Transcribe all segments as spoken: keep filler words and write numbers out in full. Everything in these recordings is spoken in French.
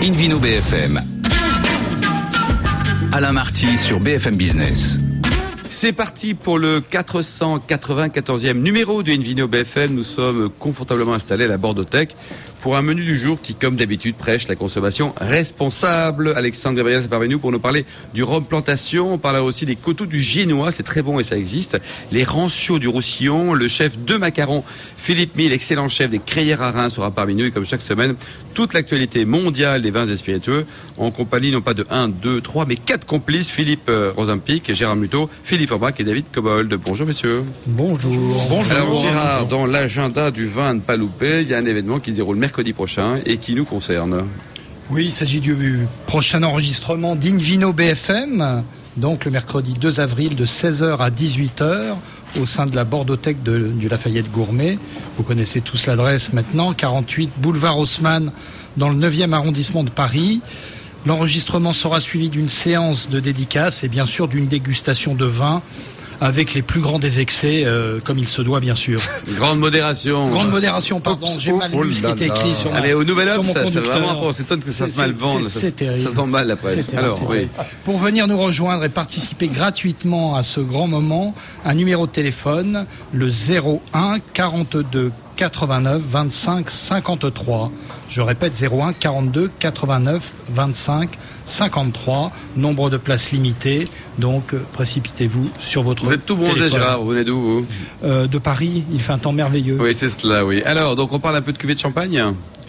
Invino B F M. Alain Marty sur B F M Business. C'est parti pour le quatre cent quatre-vingt-quatorzième numéro de Invino B F M. Nous sommes confortablement installés à la Bordeauthèque pour un menu du jour qui, comme d'habitude, prêche la consommation responsable. Alexandre Gabriel est parmi nous pour nous parler du rhum plantation. On parlera aussi des coteaux du Génois, c'est très bon et ça existe. Les ranciaux du Roussillon, le chef de macarons Philippe Mille, excellent chef des Crayères à Reims, sera parmi nous. Et comme chaque semaine, toute l'actualité mondiale des vins et spiritueux, en compagnie non pas de un, deux, trois, mais quatre complices, Philippe Rosempic, Gérard Muto, Philippe Forbach et David Cobold. Bonjour messieurs. Bonjour. Bonjour. Alors Gérard, Bonjour. Dans l'agenda du vin à ne pas louper, il y a un événement qui se déroule mercredi prochain et qui nous concerne. Oui, il s'agit du prochain enregistrement d'Invino B F M, donc le mercredi deux avril de seize heures à dix-huit heures au sein de la Bordeauthèque de, du Lafayette Gourmet. Vous connaissez tous l'adresse maintenant, quarante-huit boulevard Haussmann dans le neuvième arrondissement de Paris. L'enregistrement sera suivi d'une séance de dédicace et bien sûr d'une dégustation de vin avec les plus grands des excès, euh, comme il se doit bien sûr. Grande modération. Grande modération, pardon. J'ai mal lu ce qui était écrit sur mon Allez, au Nouvel Homme, ça, c'est vraiment important. C'est étonne que ça se mal vende. C'est, c'est terrible. Ça se vend mal la presse. C'est Alors, oui. Pour venir nous rejoindre et participer gratuitement à ce grand moment, un numéro de téléphone, le zéro un quarante-deux quatre-vingt-neuf vingt-cinq cinquante-trois. Je répète, zéro un quarante-deux quatre-vingt-neuf vingt-cinq cinquante-trois. Nombre de places limitées, donc euh, précipitez-vous sur votre Vous êtes tout bronzé, téléphone. Gérard. Vous venez d'où, vous euh, De Paris. Il fait un temps merveilleux. Oui, c'est cela, oui. Alors, donc on parle un peu de cuvée de champagne.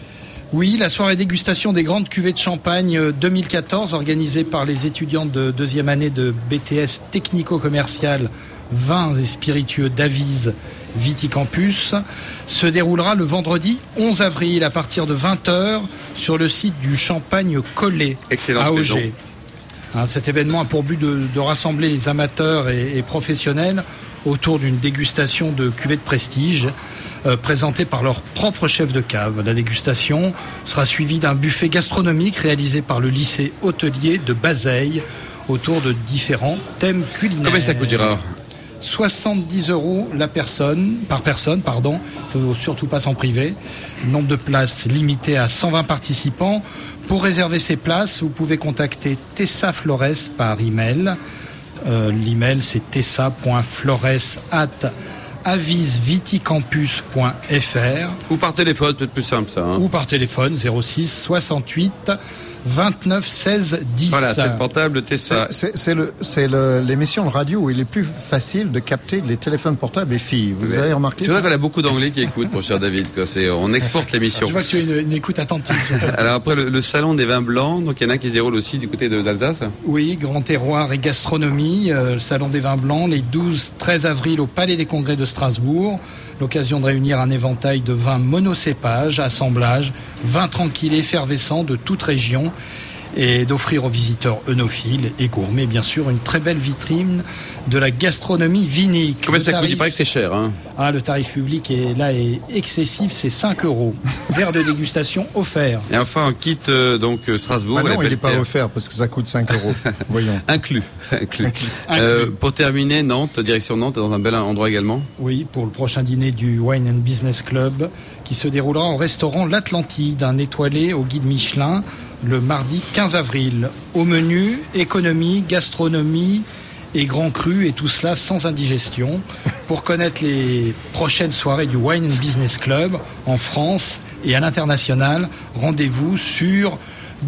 Oui, la soirée dégustation des grandes cuvées de champagne deux mille quatorze, organisée par les étudiants de deuxième année de B T S technico-commercial vins et spiritueux d'Avise Viticampus, se déroulera le vendredi onze avril à partir de vingt heures sur le site du Champagne Collet à Auger. Hein, cet événement a pour but de, de rassembler les amateurs et, et professionnels autour d'une dégustation de cuvées de prestige euh, présentée par leur propre chef de cave. La dégustation sera suivie d'un buffet gastronomique réalisé par le lycée hôtelier de Bazeilles autour de différents thèmes culinaires. Combien ça coûte, Gérard ? soixante-dix euros la personne, par personne, pardon. Il ne faut surtout pas s'en priver. Nombre de places limité à cent vingt participants. Pour réserver ces places, vous pouvez contacter Tessa Flores par email. Euh, l'email, c'est tessa point flores arobase avise viticampus point f r. Ou par téléphone, peut-être plus simple ça. Hein. Ou par téléphone, zéro six soixante-huit vingt-neuf seize dix. Voilà, c'est le portable Tessa. C'est, c'est, c'est, le, c'est le, l'émission de radio où il est plus facile de capter les téléphones portables et filles. Vous Mais avez remarqué c'est ça? vrai qu'on a beaucoup d'anglais qui écoutent, mon cher David. Quoi. C'est, on exporte l'émission. Je vois que tu as une, une écoute attentive. Alors après, le, le salon des vins blancs, donc il y en a un qui se déroule aussi du côté de, d'Alsace. Oui, grand terroir et gastronomie, euh, le salon des vins blancs, les douze treize avril au Palais des Congrès de Strasbourg. L'occasion de réunir un éventail de vins monocépages, assemblages, vins tranquilles, effervescents de toute région, et d'offrir aux visiteurs œnophiles et gourmets, bien sûr, une très belle vitrine de la gastronomie vinique. Combien le ça tarif... coûte? Il paraît que c'est cher. Hein. Ah, le tarif public est là est excessif, c'est cinq euros. Verre de dégustation offert. Et enfin, on quitte euh, donc Strasbourg. Ah non, et il n'est pas Belterre. offert parce que ça coûte cinq euros. Voyons. Inclus. Inclus. Euh, pour terminer, Nantes, direction Nantes, dans un bel endroit également. Oui, pour le prochain dîner du Wine and Business Club, qui se déroulera au restaurant L'Atlantide, un étoilé au guide Michelin, le mardi quinze avril. Au menu, économie, gastronomie et grand cru, et tout cela sans indigestion. Pour connaître les prochaines soirées du Wine and Business Club en France et à l'international, rendez-vous sur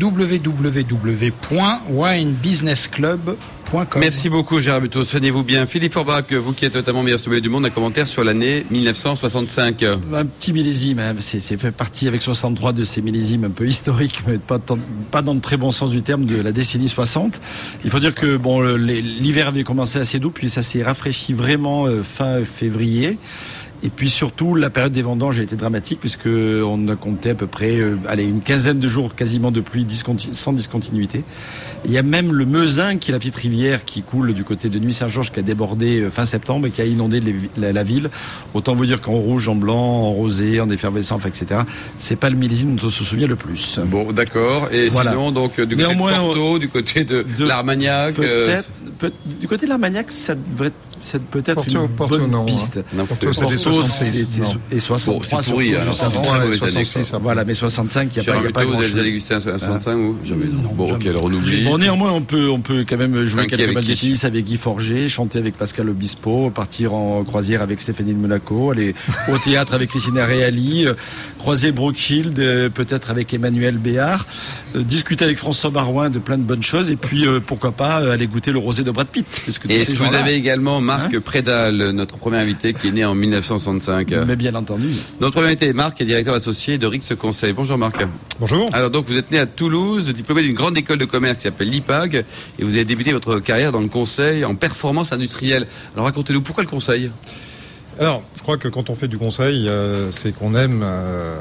w w w point wine business club point com. Merci beaucoup, Gérard Buteau. Soignez-vous bien. Philippe Forbach, vous qui êtes notamment meilleur sommelier du monde, un commentaire sur l'année dix-neuf cent soixante-cinq. Un petit millésime, hein. c'est, c'est fait partie avec soixante-trois de ces millésimes un peu historiques, mais pas, tant, pas dans le très bon sens du terme de la décennie soixante. Il faut dire que bon, le, l'hiver avait commencé assez doux, puis ça s'est rafraîchi vraiment euh, fin février. Et puis surtout, la période des vendanges a été dramatique puisque on a compté à peu près, euh, allez, une quinzaine de jours quasiment de pluie discontinu- sans discontinuité. Il y a même le Meusin, qui est la petite rivière qui coule du côté de Nuit-Saint-Georges, qui a débordé euh, fin septembre et qui a inondé les, la, la ville. Autant vous dire qu'en rouge, en blanc, en rosé, en effervescent, enfin, et cetera. C'est pas le millésime dont on se souvient le plus. Bon, d'accord. Et voilà. Sinon, donc, du côté Néanmoins, de Porto, du côté de, de l'Armagnac. Peut-être, euh... peut, du côté de l'Armagnac, ça devrait être c'est peut-être Porto, une Porto, bonne non, piste. Hein. Non, Porto, c'était soixante-six. Et soixante-trois. Bon, c'est pourri, alors. soixante-six, Voilà, mais soixante-cinq, il n'y a pas, il y a pas Vous grand avez chose. déjà dégusté un soixante-cinq ou jamais? Non, Bon, ok, alors on oublie. Bon, néanmoins, on peut, on peut quand même jouer Trinquer quelques avec matchs de qui tennis avec Guy Forget, chanter avec Pascal Obispo, partir en croisière avec Stéphanie de Monaco, aller au théâtre avec Christina Reali, euh, croiser Brookshield, euh, peut-être avec Emmanuel Béard, euh, discuter avec François Barouin de plein de bonnes choses, et puis euh, pourquoi pas euh, aller goûter le rosé de Brad Pitt. Puisque Et est-ce que vous avez également Marc hein Prédal, notre premier invité qui est né en mille neuf cent soixante-cinq? Mais bien entendu. Notre premier invité est Marc, est directeur associé de Rix Conseil. Bonjour Marc. Bonjour. Alors donc vous êtes né à Toulouse, diplômé d'une grande école de commerce qui s'appelle l'I P A G, et vous avez débuté votre carrière dans le conseil en performance industrielle. Alors racontez-nous pourquoi le conseil? Alors, je crois que quand on fait du conseil, euh, c'est qu'on aime euh,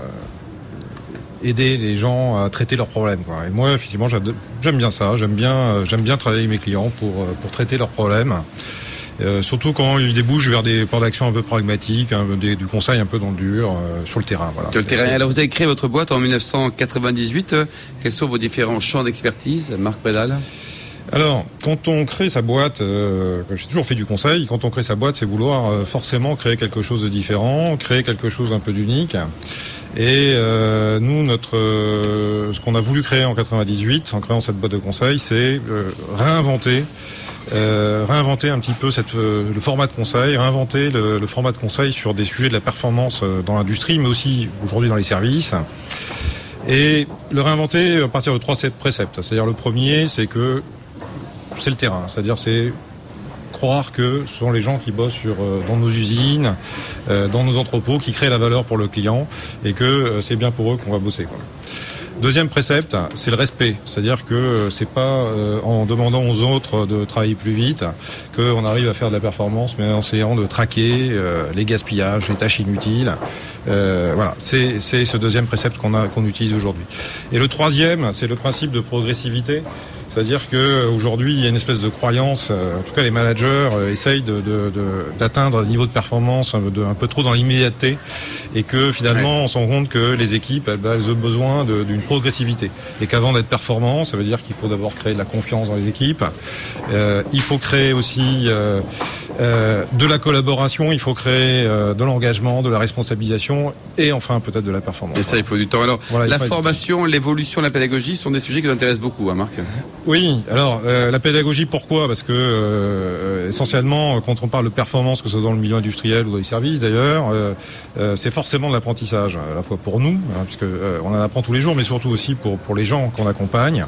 aider les gens à traiter leurs problèmes, quoi. Et moi, effectivement, j'aime bien ça. J'aime bien, euh, j'aime bien travailler avec mes clients pour euh, pour traiter leurs problèmes. Euh, surtout quand ils débouchent vers des plans d'action un peu pragmatiques, hein, des, du conseil un peu dans le dur, euh, sur le terrain. Voilà. Sur le terrain. Alors vous avez créé votre boîte en mille neuf cent quatre-vingt-dix-huit. Quels sont vos différents champs d'expertise, Marc Prédal? Alors, quand on crée sa boîte, euh, j'ai toujours fait du conseil, quand on crée sa boîte, c'est vouloir euh, forcément créer quelque chose de différent, créer quelque chose un peu d'unique. Et euh, nous, notre, euh, ce qu'on a voulu créer en quatre-vingt-dix-huit, en créant cette boîte de conseil, c'est euh, réinventer, euh, réinventer un petit peu cette, euh, le format de conseil, réinventer le, le format de conseil sur des sujets de la performance dans l'industrie, mais aussi aujourd'hui dans les services. Et le réinventer à partir de trois préceptes. C'est-à-dire le premier, c'est que c'est le terrain, c'est-à-dire c'est croire que ce sont les gens qui bossent sur, euh, dans nos usines, euh, dans nos entrepôts, qui créent la valeur pour le client et que euh, c'est bien pour eux qu'on va bosser, quoi. Deuxième précepte, c'est le respect, c'est-à-dire que euh, c'est pas euh, en demandant aux autres de travailler plus vite qu'on arrive à faire de la performance, mais en essayant de traquer euh, les gaspillages, les tâches inutiles. Euh, voilà, c'est, c'est ce deuxième précepte qu'on a, qu'on utilise aujourd'hui. Et le troisième, c'est le principe de progressivité. C'est-à-dire qu'aujourd'hui, il y a une espèce de croyance, en tout cas les managers euh, essayent de, de, de, d'atteindre un niveau de performance un, de, un peu trop dans l'immédiateté et que finalement, ouais. on se rend compte que les équipes, elles, elles ont besoin de, d'une progressivité. Et qu'avant d'être performant, ça veut dire qu'il faut d'abord créer de la confiance dans les équipes. Euh, il faut créer aussi euh, euh, de la collaboration, il faut créer euh, de l'engagement, de la responsabilisation et enfin peut-être de la performance. Et ça, il faut du temps. Alors, voilà, la formation, du... l'évolution, la pédagogie sont des sujets qui vous intéressent beaucoup, hein, Marc? Oui, alors euh, la pédagogie, pourquoi? Parce que euh, essentiellement, quand on parle de performance, que ce soit dans le milieu industriel ou dans les services d'ailleurs, euh, euh, c'est forcément de l'apprentissage, à la fois pour nous, hein, puisque euh, on en apprend tous les jours, mais surtout aussi pour pour les gens qu'on accompagne.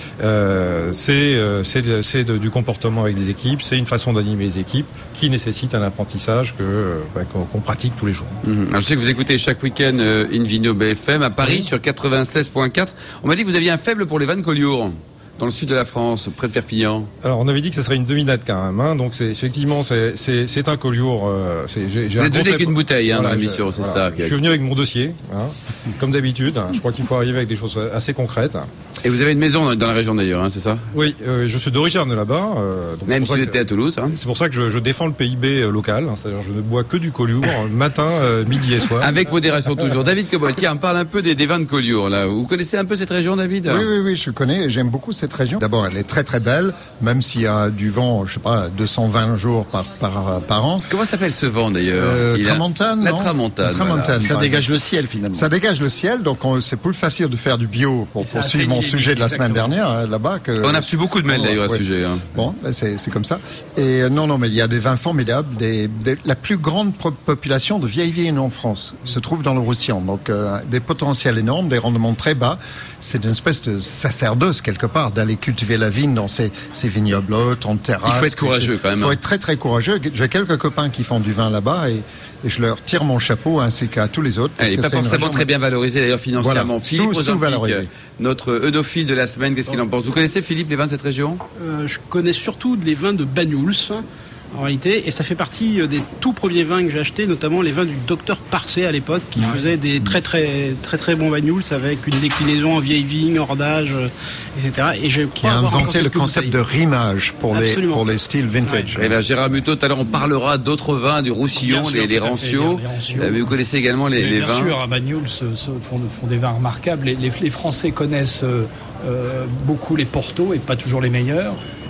Euh, c'est euh, c'est, c'est de, du comportement avec des équipes, c'est une façon d'animer les équipes qui nécessite un apprentissage que euh, bah, qu'on, qu'on pratique tous les jours. Mmh. Alors, je sais que vous écoutez chaque week-end euh, Invino B F M à Paris, oui, sur quatre-vingt-seize virgule quatre. On m'a dit que vous aviez un faible pour les vannes Collioure, dans le sud de la France, près de Perpignan. Alors on avait dit que ça serait une demi-natte quand même, hein, donc c'est effectivement c'est c'est, c'est un Collioure. Euh, c'est, j'ai, j'ai vous êtes venu avec une bouteille, hein, voilà, dans l'émission, c'est voilà. ça. Je suis venu avec mon dossier, hein, comme d'habitude. Hein, je crois qu'il faut arriver avec des choses assez concrètes. Et vous avez une maison dans la région d'ailleurs, hein, c'est ça? Oui, euh, je suis d'origine de là-bas. Euh, donc Même si vous étiez à Toulouse. Hein. C'est pour ça que je, je défends le P I B local, hein, c'est-à-dire je ne bois que du Collioure matin, euh, midi et soir. Avec modération toujours. David Cobol, tiens, on parle un peu des, des vins de Collioure là. Vous connaissez un peu cette région, David? Oui, oui, oui, je connais. J'aime beaucoup cette région. D'abord, elle est très très belle, même s'il y a du vent, je sais pas, deux cent vingt jours par par, par an. Comment s'appelle ce vent d'ailleurs? euh, Tramontane, a... La non Tramontane. La Tramontane. Voilà. Ça dégage le ciel finalement. Ça dégage le ciel, donc on, c'est plus facile de faire du bio pour poursuivre mon sujet de la semaine dernière hein, là-bas. Que... On a reçu beaucoup de mails oh, d'ailleurs à ce ouais. sujet. Hein. Bon, ben c'est c'est comme ça. Et euh, non, non, mais il y a des vins formidables. Des, des, la plus grande pro- population de vieilles vignes en France se trouve dans le Roussillon, donc euh, des potentiels énormes, des rendements très bas. C'est une espèce de sacerdoce quelque part d'aller cultiver la vigne dans ces, ces vignobles en terrasse. Il faut être courageux quand même. Il faut être très très courageux. J'ai quelques copains qui font du vin là-bas et, et je leur tire mon chapeau ainsi qu'à tous les autres. Elle n'est pas forcément très bien valorisée d'ailleurs financièrement. Voilà. Philippe sous, sous-valorisé. Notre œnophile de la semaine, qu'est-ce qu'il en pense? Vous connaissez Philippe les vins de cette région? euh, Je connais surtout les vins de Banyuls. En réalité, et ça fait partie des tout premiers vins que j'ai achetés, notamment les vins du docteur Parcé à l'époque, qui ouais. faisait des très très très très bons Banyuls avec une déclinaison en vieille vigne, hors d'âge, et cetera. Et je qui a inventé le concept de rimage pour les pour les styles vintage. Ouais. Et bien Gérard Mutot, tout à l'heure on parlera d'autres vins du Roussillon, sûr, les, les Ranciaux. Euh, mais vous connaissez également les, les bien vins. Bien sûr, à Banyuls se, se font, font des vins remarquables. Les, les, les Français connaissent euh, beaucoup les Portos et pas toujours les meilleurs.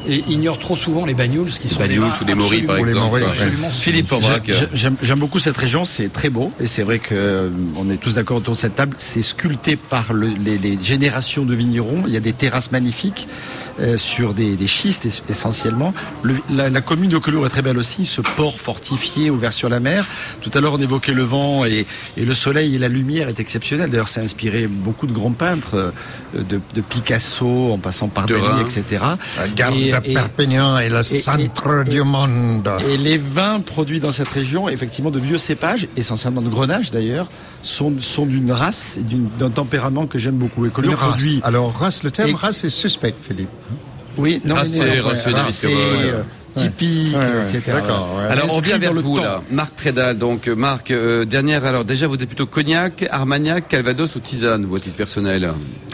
et ignorent trop souvent les Banyuls, qui sont Banyuls ou des Moris, par exemple. Moris, absolument. Philippe Forbrac. J'aime, j'aime beaucoup cette région, c'est très beau et c'est vrai que euh, on est tous d'accord autour de cette table. C'est sculpté par le, les, les générations de vignerons. Il y a des terrasses magnifiques euh, sur des, des schistes essentiellement. Le, la, la commune de Collioure est très belle aussi. Ce port fortifié ouvert sur la mer. Tout à l'heure on évoquait le vent et, et le soleil et la lumière est exceptionnel. D'ailleurs, ça a inspiré beaucoup de grands peintres, euh, de, de Picasso en passant par Dali, et cetera. La gare Et- de et- Perpignan est le et- centre du monde. Et les vins produits dans cette région, effectivement de vieux cépages, essentiellement de Grenache d'ailleurs, sont, sont d'une race et d'une- d'un tempérament que j'aime beaucoup. Et Une Collioure race. produit. Alors, race, le terme Et- race est suspect, Philippe. Oui, non, Racé, mais non, racé, ouais, David racé, Cobol, euh, typique, Ouais, ouais, et cetera. d'accord, ouais. Alors on Inscrit revient vers dans le vous temps. là, Marc Prédal. Donc euh, Marc, euh, dernière. Alors déjà vous êtes plutôt cognac, armagnac, calvados ou tisane, vous à titre personnel.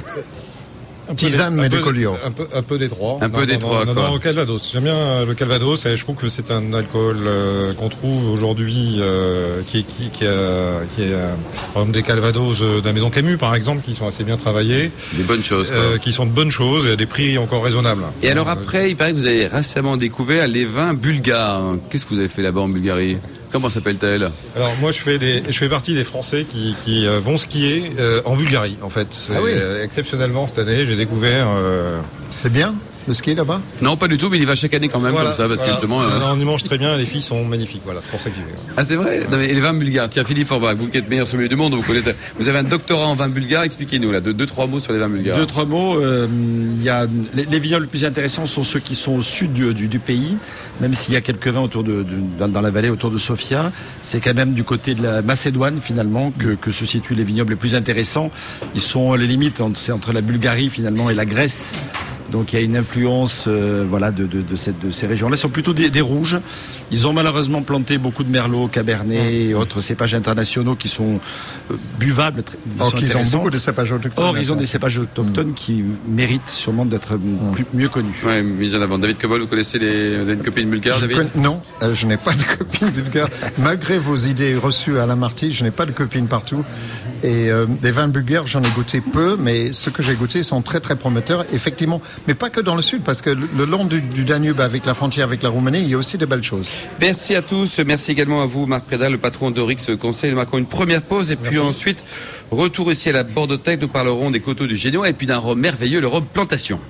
Un peu Tisane, des- mais un de peu- Collioure. Un peu, un peu des trois. Un peu Non, des non, trois, Non, quoi. non, au Calvados. J'aime bien euh, le Calvados et je trouve que c'est un alcool euh, qu'on trouve aujourd'hui euh, qui est qui, qui, euh, qui est euh, par exemple des Calvados euh, de la maison Camus par exemple qui sont assez bien travaillés, Des bonnes choses. Quoi. euh, qui sont de bonnes choses et à des prix encore raisonnables. Et alors Euh, après, il paraît que vous avez récemment découvert les vins bulgares. Qu'est-ce que vous avez fait là-bas en Bulgarie? Comment s'appelle-t-elle? Alors moi je fais des, je fais partie des Français qui, qui euh, vont skier euh, en Bulgarie en fait. C'est, Ah oui. euh, exceptionnellement cette année j'ai découvert. Euh, C'est bien, le ski là-bas? Non, pas du tout, mais il y va chaque année quand même voilà, comme ça, parce voilà. que justement. euh, Non, on y mange très bien, les filles sont magnifiques. Voilà, c'est pour ça que j'y vais. Ah c'est vrai. Non, mais les vins bulgares. Tiens, Philippe Forbach, vous qui êtes meilleur sommelier du monde, vous connaissez. Vous avez un doctorat en vin bulgare. Expliquez-nous là, deux, deux trois mots sur les vins bulgares. Deux, trois mots. euh, Il y a les, les vignobles les plus intéressants sont ceux qui sont au sud du, du, du pays, même s'il y a quelques vins autour de, de dans, dans la vallée autour de Sofia. C'est quand même du côté de la Macédoine finalement que, que se situent les vignobles les plus intéressants. Ils sont les limites, entre, c'est entre la Bulgarie finalement et la Grèce. Donc il y a une influence, euh, voilà, de, de, de, cette, de ces régions-là. Ils sont plutôt des, des rouges. Ils ont malheureusement planté beaucoup de merlot, cabernet et autres cépages internationaux qui sont euh, buvables. Très, de Or façon qu'ils ont intéressante. beaucoup de cépages autochtones. Or, ils ont des cépages autochtones qui méritent sûrement d'être plus- mieux connus. Ouais, mise en avant. David Cobol, vous connaissez les, vous avez une copine bulgare, Je David? connais- Non, euh, je n'ai pas de copine bulgare. Malgré vos idées reçues à la Marty, je n'ai pas de copine partout. Et euh, des vins bulgares, j'en ai goûté peu, mais ceux que j'ai goûtés sont très très prometteurs, effectivement. Mais pas que dans le sud, parce que le, le long du, du Danube, avec la frontière avec la Roumanie, il y a aussi de belles choses. Merci à tous. Merci également à vous, Marc Prédal, le patron d'Orix Conseil. Nous marquons une première pause et puis ensuite, retour ici à la Bordothèque. Nous parlerons des coteaux du Génois et puis d'un rhum merveilleux, le rhum Plantation.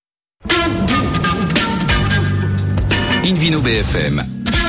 Invino B F M.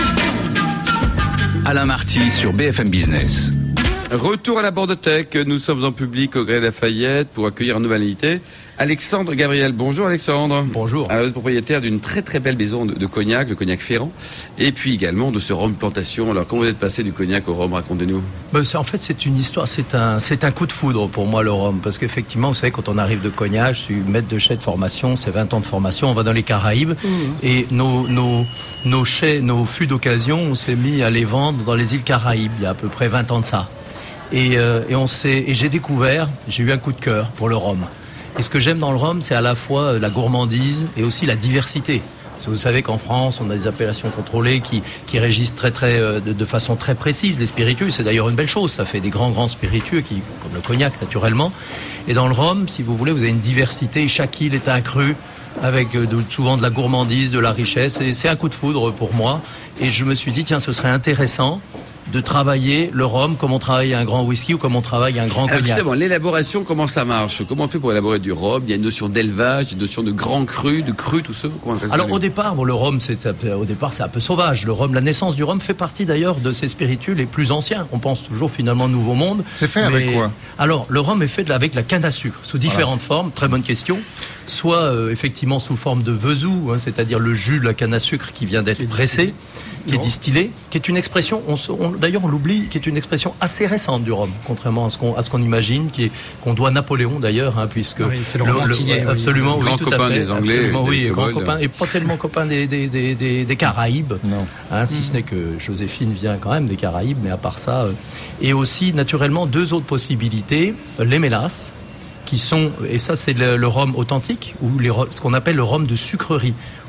Alain Marty sur B F M Business. Retour à la Bordothèque. Nous sommes en public au Grès Lafayette pour accueillir un nouvel invité. Alexandre Gabriel. Bonjour Alexandre. Bonjour. Alors, vous êtes propriétaire d'une très très belle maison de, de cognac, le cognac Ferrand, et puis également de ce rhum Plantation. Alors comment vous êtes passé du cognac au rhum, racontez-nous. Ben, c'est- en fait, c'est une histoire, c'est un, c'est un coup de foudre pour moi, le rhum. Parce qu'effectivement, vous savez, quand on arrive de Cognac, je suis maître de chai de formation, c'est vingt ans de formation, on va dans les Caraïbes. Et nos, nos, nos chais, nos fûts d'occasion, on s'est mis à les vendre dans les îles Caraïbes, il y a à peu près vingt ans de ça. Et, euh, et, on s'est, et j'ai découvert, j'ai eu un coup de cœur pour le rhum. Et ce que j'aime dans le rhum, c'est à la fois la gourmandise et aussi la diversité. Parce que vous savez qu'en France, on a des appellations contrôlées qui, qui régissent très, très, euh, de, de façon très précise les spiritueux. C'est d'ailleurs une belle chose. Ça fait des grands, grands spiritueux, qui, comme le cognac, naturellement. Et dans le rhum, si vous voulez, vous avez une diversité. Chaque île est un cru, avec euh, de, souvent de la gourmandise, de la richesse. Et c'est un coup de foudre pour moi. Et je me suis dit, tiens, ce serait intéressant de travailler le rhum comme on travaille un grand whisky ou comme on travaille un grand Alors cognac. justement, l'élaboration, comment ça marche? Comment on fait pour élaborer du rhum? Il y a une notion d'élevage, une notion de grand cru, de cru, tout ça. Comment on Alors au départ, bon, le rhum, c'est au départ c'est un peu sauvage. Le rhum, la naissance du rhum fait partie d'ailleurs de ces spiritueux les plus anciens. On pense toujours finalement au Nouveau Monde. C'est fait avec quoi? Alors le rhum est fait de la- avec la canne à sucre sous différentes formes. Très bonne question. Soit euh, effectivement sous forme de vesou, hein, c'est-à-dire le jus de la canne à sucre qui vient d'être pressé, qui est distillé, qui est une expression, on, se- on- d'ailleurs on l'oublie, qui est une expression assez récente du rhum, contrairement à ce qu'on, à ce qu'on imagine, qui est, qu'on doit à Napoléon d'ailleurs, hein, puisque Ah oui, c'est le rhum antillais, oui. absolument, oui, Grand tout à copain fait, des Anglais, absolument, des oui, grand Cobol. copain, et pas tellement copain des, des, des, des, des Caraïbes, Non. hein, si ce n'est que Joséphine vient quand même des Caraïbes, mais à part ça, euh, et aussi naturellement deux autres possibilités, euh, les mélasses, qui sont, et ça c'est le, le rhum authentique, ou les, ro- ce qu'on appelle le rhum de sucrerie,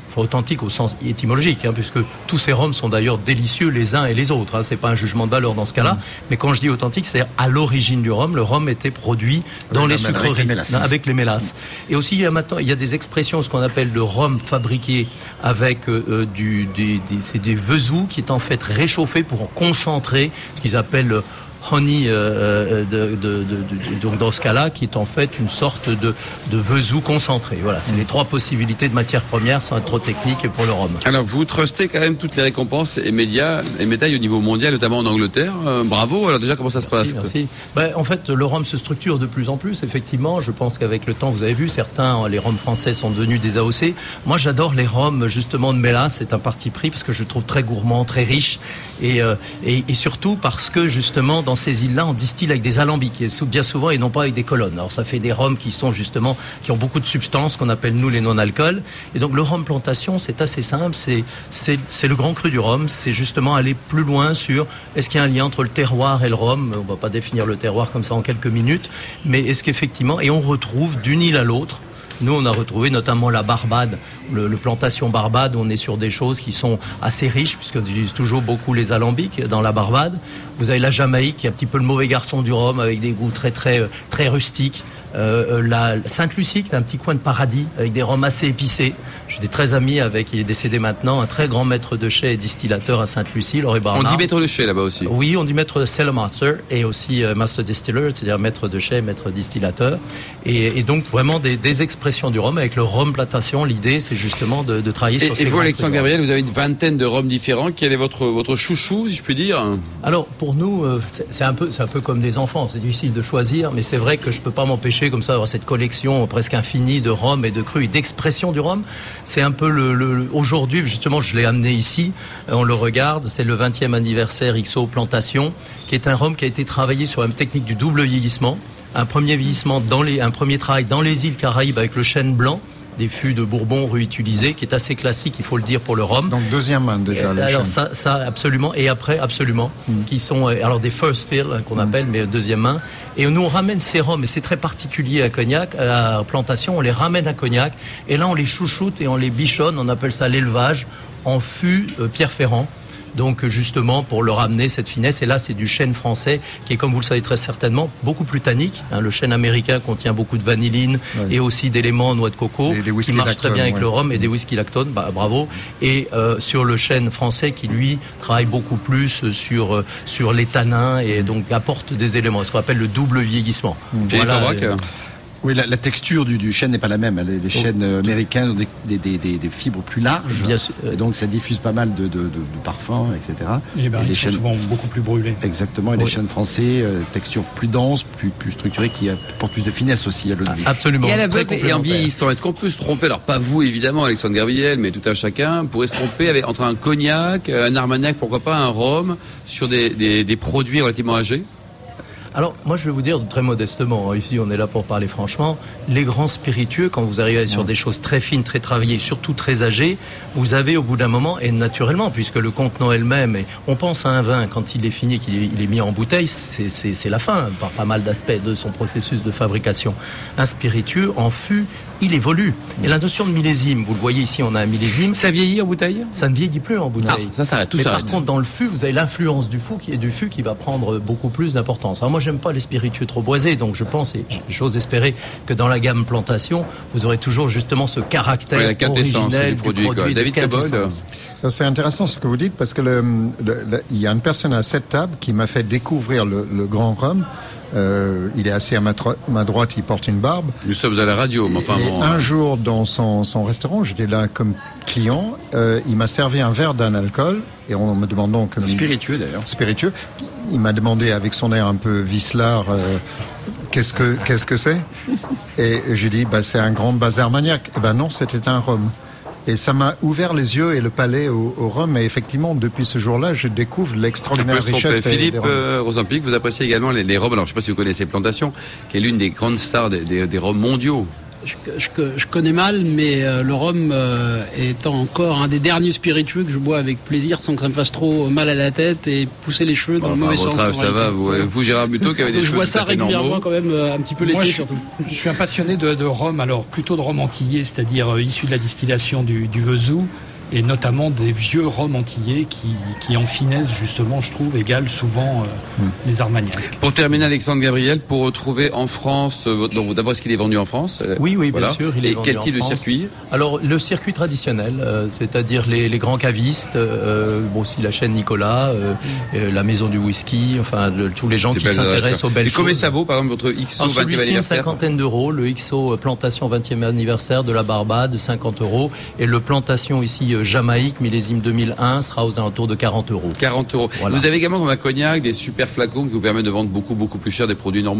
Enfin, authentique au sens étymologique, hein, puisque tous ces rhums sont d'ailleurs délicieux les uns et les autres. Hein, c'est pas un jugement de valeur dans ce cas-là. Mmh. Mais quand je dis authentique, c'est à l'origine du rhum. Le rhum était produit dans les sucreries, avec les mélasses. Et aussi, il y a maintenant, il y a des expressions, ce qu'on appelle le rhum fabriqué avec euh, du, des, des, c'est des vesous qui est en fait réchauffé pour concentrer ce qu'ils appellent honey, euh, de, de, de, de, donc dans ce cas-là, qui est en fait une sorte de, de vesou concentré. Voilà, c'est mmh. les trois possibilités de matières premières sans être trop technique pour le rhum. Alors, vous trustez quand même toutes les récompenses et médias, et médailles au niveau mondial, notamment en Angleterre. Euh, bravo. Alors déjà, comment ça se merci, passe Merci. Ben, en fait, le rhum se structure de plus en plus. Effectivement, je pense qu'avec le temps, vous avez vu, certains, les rhums français sont devenus des A O C. Moi, j'adore les rhums justement de mélasse. C'est un parti pris parce que je le trouve très gourmand, très riche, et, euh, et, et surtout parce que justement dans ces îles-là, on distille avec des alambics, bien souvent, et non pas avec des colonnes. Alors ça fait des rhums qui sont justement, qui ont beaucoup de substances, qu'on appelle nous les non-alcools. Et donc le rhum plantation, c'est assez simple, c'est, c'est, c'est le grand cru du rhum, c'est justement aller plus loin sur, est-ce qu'il y a un lien entre le terroir et le rhum? On va pas définir le terroir comme ça en quelques minutes, mais est-ce qu'effectivement, et on retrouve d'une île à l'autre, nous, on a retrouvé notamment la Barbade, le, le plantation Barbade, où on est sur des choses qui sont assez riches, puisqu'on utilise toujours beaucoup les alambics dans la Barbade. Vous avez la Jamaïque, qui est un petit peu le mauvais garçon du rhum, avec des goûts très très très rustiques. Euh, la Sainte-Lucie, qui est un petit coin de paradis, avec des rhums assez épicés. J'ai des très amis avec, il est décédé maintenant, un très grand maître de chai et distillateur à Sainte-Lucie, Laurie Barnard. On dit maître de chai là-bas aussi. Oui, on dit maître cellar master et aussi euh, master distiller, c'est-à-dire maître de chai, maître distillateur. Et, et donc vraiment des, des expressions du rhum. Avec le rhum plantation, l'idée c'est justement de, de travailler et, sur ces Et vous, Alexandre Gabriel, vous avez une vingtaine de rhums différents. Quel est votre, votre chouchou, si je puis dire? Alors pour nous, euh, c'est, c'est, un peu, c'est un peu comme des enfants, c'est difficile de choisir, mais c'est vrai que je peux pas m'empêcher comme ça d'avoir cette collection presque infinie de rhum et de cru et d'expression du rhum. C'est un peu le, le aujourd'hui, justement, je l'ai amené ici, on le regarde, c'est le vingtième anniversaire X O Plantation, qui est un rhum qui a été travaillé sur la technique du double vieillissement. Un premier vieillissement dans les, un premier travail dans les îles Caraïbes avec le chêne blanc, des fûts de Bourbon réutilisés, qui est assez classique, il faut le dire, pour le rhum. Donc deuxième main déjà. Et, alors ça, ça absolument, et après absolument, mm. qui sont alors des first fill hein, qu'on mm. appelle, mais deuxième main. Et nous on ramène ces rhums, et c'est très particulier à Cognac, à la plantation, on les ramène à Cognac, et là on les chouchoute et on les bichonne, on appelle ça l'élevage en fût euh, Pierre Ferrand. Donc justement pour leur amener cette finesse, et là c'est du chêne français qui est, comme vous le savez très certainement, beaucoup plus tannique. Hein, le chêne américain contient beaucoup de vanilline oui. et aussi d'éléments noix de coco, les, qui marchent très bien avec ouais. le rhum, et des whisky lactone, bah, bravo. Et euh, sur le chêne français qui lui travaille beaucoup plus sur euh, sur les tanins et donc apporte des éléments, ce qu'on appelle le double vieillissement. Mmh. Voilà. Oui, la, la texture du, du chêne n'est pas la même. Les, les chênes oh. américains ont des, des, des, des, des fibres plus larges, bien sûr. Et donc ça diffuse pas mal de, de, de, de parfums, et cetera. Et, ben, et les chênes sont souvent beaucoup plus brûlés. Exactement. Et oui. les chênes français, euh, texture plus dense, plus, plus structurée, qui apporte plus de finesse aussi à l'eau de vie. Absolument. Et à l'aveugle et en vieillissant, est-ce qu'on peut se tromper, alors pas vous évidemment, Alexandre Gabriel, mais tout un chacun pourrait se tromper avec, entre un cognac, un armagnac, pourquoi pas un rhum, sur des, des, des produits relativement âgés? Alors, moi, je vais vous dire très modestement, ici, on est là pour parler franchement, les grands spiritueux, quand vous arrivez sur des choses très fines, très travaillées, surtout très âgées, vous avez au bout d'un moment, et naturellement, puisque le contenant elle-même, on pense à un vin, quand il est fini, qu'il est, il est mis en bouteille, c'est, c'est, c'est la fin, par pas mal d'aspects de son processus de fabrication. Un spiritueux, en fût, il évolue. Et la notion de millésime, vous le voyez ici, on a un millésime. Ça vieillit en bouteille? Ça ne vieillit plus en bouteille. Ah, ça s'arrête, tout Mais s'arrête. par contre, dans le fût, vous avez l'influence du fût, qui est du fût qui va prendre beaucoup plus d'importance. Alors moi, j'aime pas les spiritueux trop boisés, donc je pense, et j'ose espérer que dans la gamme plantation, vous aurez toujours justement ce caractère ouais, la originel du produit. Du produit David Cabot. C'est intéressant ce que vous dites, parce que le, le, le, il y a une personne à cette table qui m'a fait découvrir le, le grand rhum. Euh, il est assis à ma, tro- ma droite, il porte une barbe. Nous sommes à la radio, mais enfin et bon. Un jour, dans son, son restaurant, j'étais là comme client, euh, il m'a servi un verre d'un alcool, et en me demandant comme spiritueux d'ailleurs. Spiritueux. Il m'a demandé avec son air un peu vicelard, euh, qu'est-ce que qu'est-ce que c'est? Et j'ai dit, bah c'est un grand bazar maniaque. Et ben non, c'était un rhum. Et ça m'a ouvert les yeux et le palais au, au rhum. Et effectivement, depuis ce jour-là, je découvre l'extraordinaire richesse des, Philippe des rhums. Euh, Rosampic, vous appréciez également les, les rhums. Alors, je ne sais pas si vous connaissez Plantation, qui est l'une des grandes stars des, des, des rhums mondiaux. Je, je, je connais mal, mais euh, le rhum euh, étant encore un des derniers spiritueux que je bois avec plaisir sans que ça me fasse trop mal à la tête et pousser les cheveux dans Enfin, le mauvais votre sens. âge, ça va, vous, vous Gérard Buteau qui avait des je cheveux vois tout ça à fait régulièrement normaux. quand même, euh, un petit peu l'été Moi, je, surtout. je suis un passionné de, de rhum, alors plutôt de rhum antillais, c'est-à-dire euh, issu de la distillation du, du Vesoul, et notamment des vieux rhums antillais qui, qui en finesse, justement, je trouve, égalent souvent euh, mmh. les Armagnacs. Pour terminer, Alexandre Gabriel, pour retrouver en France, euh, donc d'abord, est-ce qu'il est vendu en France ? Oui, oui, voilà. bien sûr. Il est et vendu quel en type France. de circuit ? Alors, le circuit traditionnel, euh, c'est-à-dire les, les grands cavistes, euh, bon, aussi la chaîne Nicolas, euh, euh, la maison du whisky, enfin, de, tous les gens C'est qui belle, s'intéressent aux belles et choses. Et combien ça vaut, par exemple, votre X O Alors, vingtième celui-ci, une anniversaire ? cinquantaine d'euros. Le X O Plantation vingtième anniversaire de la Barbade, cinquante euros. Et le Plantation ici, Jamaïque, millésime deux mille un, sera aux alentours de quarante euros. quarante euros. Voilà. Vous avez également comme un cognac des super flacons qui vous permettent de vendre beaucoup, beaucoup plus cher des produits normaux ?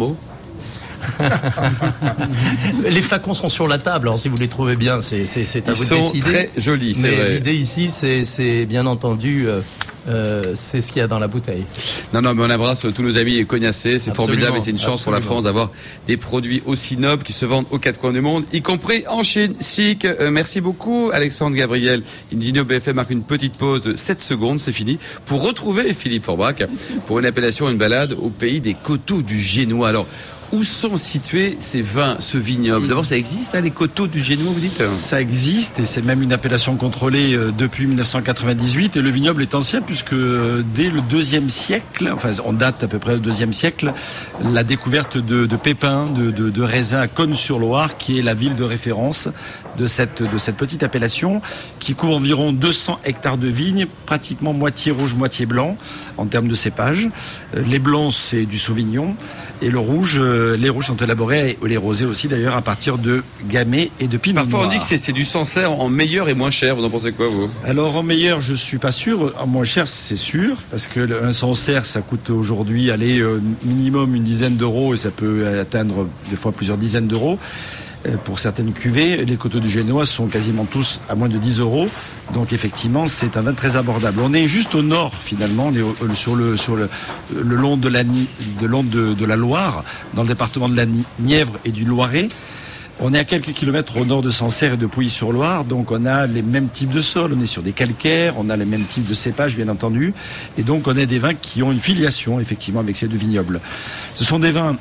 Les flacons sont sur la table, alors si vous les trouvez bien, c'est, c'est, c'est à Ils vous de sont décider. Très jolis, c'est Mais vrai. l'idée ici, c'est, c'est bien entendu, euh, euh, c'est ce qu'il y a dans la bouteille. Non, non, mais on embrasse tous nos amis cognacés, c'est Absolument, formidable et c'est une chance absolument. pour la France d'avoir des produits aussi nobles qui se vendent aux quatre coins du monde, y compris en Chine. Chic, euh, merci beaucoup Alexandre Gabriel. Invino B F M marque une petite pause de sept secondes, c'est fini, pour retrouver Philippe Forbach pour une appellation, une balade au pays des coteaux du Génois. Alors, où sont situés ces vins, ce vignoble ? D'abord, ça existe, hein, les coteaux du Génois, vous dites ? Ça existe et c'est même une appellation contrôlée euh, depuis mille neuf cent quatre-vingt-dix-huit et le vignoble est ancien puisque euh, dès le deuxième siècle, enfin on date à peu près du deuxième siècle, la découverte de, de pépins, de, de, de raisins à Cosne-sur-Loire qui est la ville de référence de cette, de cette petite appellation qui couvre environ deux cents hectares de vignes, pratiquement moitié rouge, moitié blanc en termes de cépage. Euh, les blancs c'est du Sauvignon et le rouge, euh, les rouges sont élaborés, et les rosés aussi d'ailleurs, à partir de Gamay et de Pinot Parfois Noir. on dit que c'est, c'est du Sancerre en meilleur et moins cher, vous en pensez quoi vous ? Alors en meilleur, je suis pas sûr. En moins cher, c'est sûr, parce que un Sancerre, ça coûte aujourd'hui, aller euh, minimum une dizaine d'euros et ça peut atteindre des fois plusieurs dizaines d'euros. Pour certaines cuvées, les coteaux du Génois sont quasiment tous à moins de dix euros. Donc effectivement, c'est un vin très abordable. On est juste au nord finalement, on est au, sur le sur le, le long de la de long de, de la Loire, dans le département de la Nièvre et du Loiret. On est à quelques kilomètres au nord de Sancerre et de Pouilly-sur-Loire, donc on a les mêmes types de sols, on est sur des calcaires, on a les mêmes types de cépages bien entendu, et donc on a des vins qui ont une filiation effectivement avec ces deux vignobles. Ce sont des vins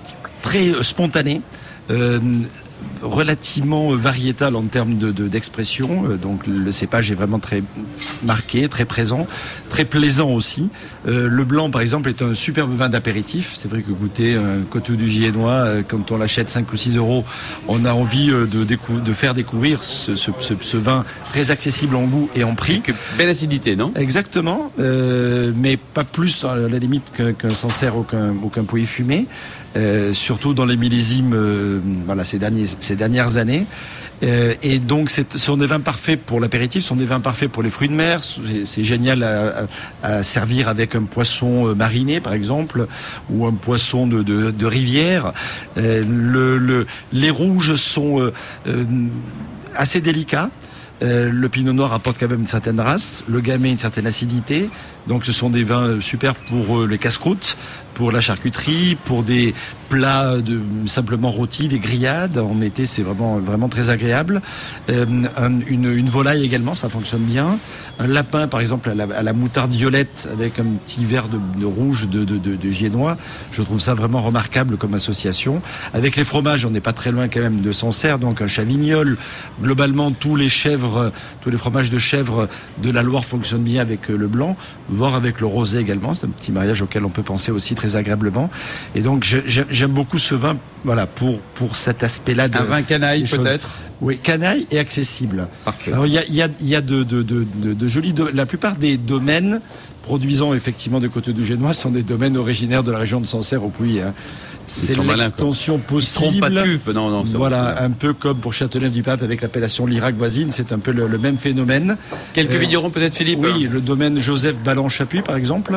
très spontanés, euh, relativement variétal en termes de, de, d'expression, donc le cépage est vraiment très marqué, très présent, très plaisant aussi. Euh, le blanc par exemple est un superbe vin d'apéritif, c'est vrai que goûter un coteau du Génois, quand on l'achète cinq ou six euros, on a envie de, décou- de faire découvrir ce, ce, ce, ce vin très accessible en goût et en prix. Que belle acidité, non ? Exactement, euh, mais pas plus à la limite qu'un, qu'un Sancerre ou qu'un, ou qu'un Pouilly fumé. Euh, surtout dans les millésimes, euh, voilà, ces derniers, ces dernières années. Euh, et donc, ce sont des vins parfaits pour l'apéritif, ce sont des vins parfaits pour les fruits de mer. C'est, c'est génial à, à, à servir avec un poisson mariné, par exemple, ou un poisson de, de, de rivière. Euh, le, le, les rouges sont euh, euh, assez délicats. Euh, le Pinot Noir apporte quand même une certaine race, le Gamay une certaine acidité, donc ce sont des vins super pour euh, les casse-croûtes, pour la charcuterie, pour des plats de, simplement rôtis, des grillades. En été, c'est vraiment, vraiment très agréable. Euh, un, une, une volaille également, ça fonctionne bien. Un lapin, par exemple, à la, à la moutarde violette avec un petit verre de, de rouge de, de, de, de Génois. Je trouve ça vraiment remarquable comme association. Avec les fromages, on n'est pas très loin quand même de Sancerre, donc un chavignol. Globalement, tous les chèvres, tous les fromages de chèvre de la Loire fonctionnent bien avec le blanc, voire avec le rosé également. C'est un petit mariage auquel on peut penser aussi très agréablement. Et donc, je, je, j'aime beaucoup ce vin, voilà, pour, pour cet aspect-là. De, un vin canaille peut-être. Oui, canaille et accessible. Parfait. Alors, il y a, il y a, il y a de, de, de, de, de jolis... Do- la plupart des domaines produisant effectivement des coteaux du Génois sont des domaines originaires de la région de Sancerre au Pouilly. Hein. C'est l'extension malins, possible. Pas de cuve. Non, non, voilà, un peu comme pour Châteauneuf-du-Pape avec l'appellation Lirac voisine, c'est un peu le, le même phénomène. Quelques euh, vignerons peut-être, Philippe. Oui, le domaine Joseph Ballan-Chapuis par exemple,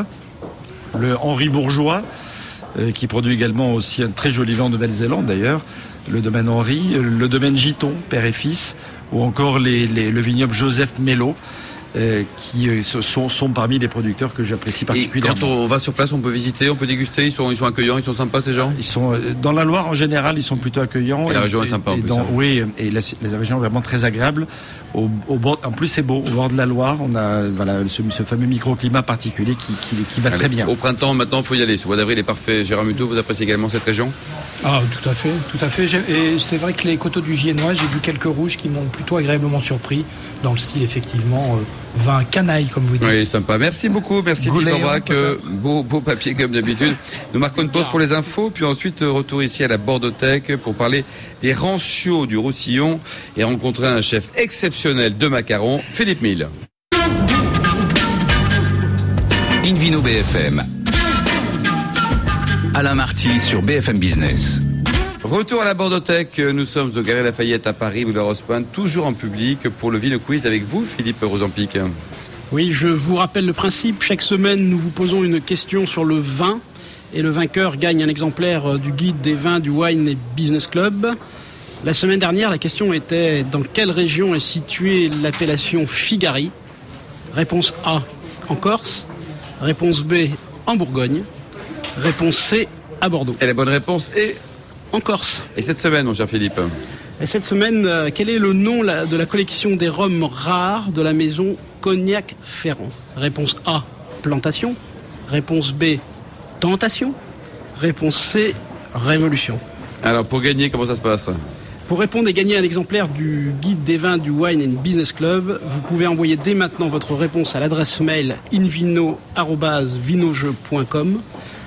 le Henri Bourgeois, euh, qui produit également aussi un très joli vin en Nouvelle-Zélande d'ailleurs, le domaine Henri, le domaine Giton, père et fils, ou encore les, les, le vignoble Joseph Mello. euh, qui euh, sont, sont parmi les producteurs que j'apprécie particulièrement. Et quand on va sur place, on peut visiter, on peut déguster, ils sont, ils sont accueillants, ils sont sympas ces gens. Ils sont euh, dans la Loire en général, ils sont plutôt accueillants. Et la région est sympa en et plus. Dans, hein. oui, et la, la région est vraiment très agréable. Au, au bord, en plus c'est beau, au bord de la Loire, on a voilà ce, ce fameux microclimat particulier qui, qui, qui va Allez, très bien. Au printemps, maintenant, il faut y aller. Ce mois d'avril est parfait. Gérard Muto, vous appréciez également cette région? Ah, tout à fait, tout à fait. Et c'est vrai que les coteaux du Giennois, j'ai vu quelques rouges qui m'ont plutôt agréablement surpris, dans le style effectivement euh, vin canaille, comme vous dites. Oui, sympa. Merci beaucoup, merci Philippe Aubrac. Euh, beau, beau papier comme d'habitude. Nous marquons une pause pour les infos, puis ensuite retour ici à la Bordeauthèque pour parler des ranchios du Roussillon et rencontrer un chef exceptionnel de macarons, Philippe Mille. Invino B F M. Alain Marty sur B F M Business. Retour à la Bordeauthèque, nous sommes au Galerie Lafayette à Paris, boulevard Haussmann, toujours en public pour le Vino Quiz avec vous, Philippe Rosampic. Oui, je vous rappelle le principe. Chaque semaine, nous vous posons une question sur le vin et le vainqueur gagne un exemplaire du guide des vins du Wine et Business Club. La semaine dernière, la question était: dans quelle région est située l'appellation Figari? Réponse A, en Corse. Réponse B, en Bourgogne. Réponse C, à Bordeaux. Et la bonne réponse est en Corse. Et cette semaine, mon cher Philippe? Et cette semaine, euh, quel est le nom la, de la collection des rhums rares de la maison Cognac Ferrand? Réponse A, Plantation. Réponse B, Tentation. Réponse C, Révolution. Alors, pour gagner, comment ça se passe? Pour répondre et gagner un exemplaire du guide des vins du Wine and Business Club, vous pouvez envoyer dès maintenant votre réponse à l'adresse mail invino arobase vinojeu point com.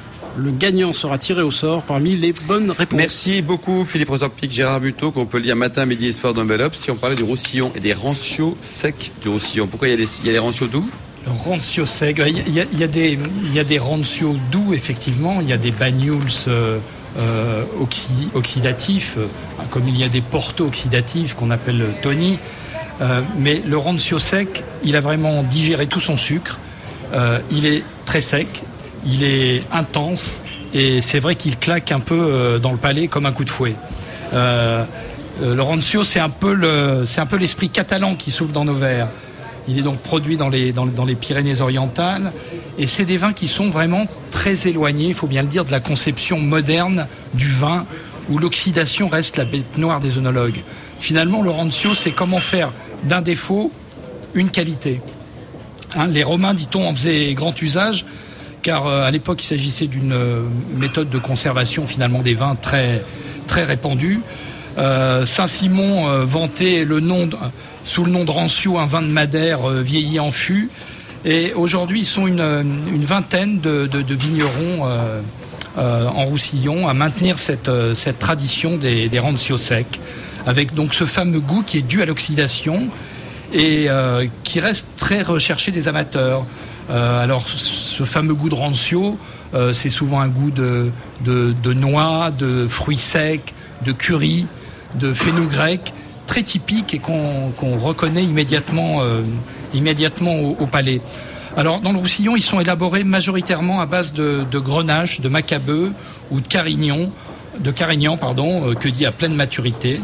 Le gagnant sera tiré au sort parmi les bonnes réponses. Merci beaucoup Philippe Rosampic, Gérard Muto, qu'on peut lire matin, midi et soir dans Enveloppe. Si on parlait du Roussillon et des ranchios secs du Roussillon, pourquoi il y a les, il y a les ranchios doux? Le rancio sec, il y a, il y a des, il y a des ranциos doux effectivement, il y a des banyuls euh, euh, oxy, oxydatifs, euh, comme il y a des portos oxydatifs qu'on appelle Tony. Euh, mais le rancio sec, il a vraiment digéré tout son sucre. Euh, il est très sec. Il est intense et c'est vrai qu'il claque un peu dans le palais comme un coup de fouet. Euh, le rancio, c'est un peu le, c'est un peu l'esprit catalan qui souffle dans nos verres. Il est donc produit dans les, dans, dans les Pyrénées-Orientales et c'est des vins qui sont vraiment très éloignés, il faut bien le dire, de la conception moderne du vin où l'oxydation reste la bête noire des œnologues. Finalement, le rancio, c'est comment faire d'un défaut une qualité. Hein, les Romains, dit-on, en faisaient grand usage, car euh, à l'époque il s'agissait d'une euh, méthode de conservation finalement des vins très, très répandue. Euh, Saint-Simon euh, vantait le nom de, sous le nom de rancio un vin de Madère euh, vieilli en fût. Et aujourd'hui ils sont une, une vingtaine de, de, de vignerons euh, euh, en Roussillon à maintenir cette, euh, cette tradition des, des rancio secs, avec donc ce fameux goût qui est dû à l'oxydation et euh, qui reste très recherché des amateurs. Euh, alors, ce fameux goût de rancio, euh, c'est souvent un goût de, de, de noix, de fruits secs, de curry, de fenugrec, très typique et qu'on, qu'on reconnaît immédiatement, euh, immédiatement au, au palais. Alors, dans le Roussillon, ils sont élaborés majoritairement à base de, de grenache, de macabeu ou de carignan, de carignan, pardon, euh, que dit à pleine maturité.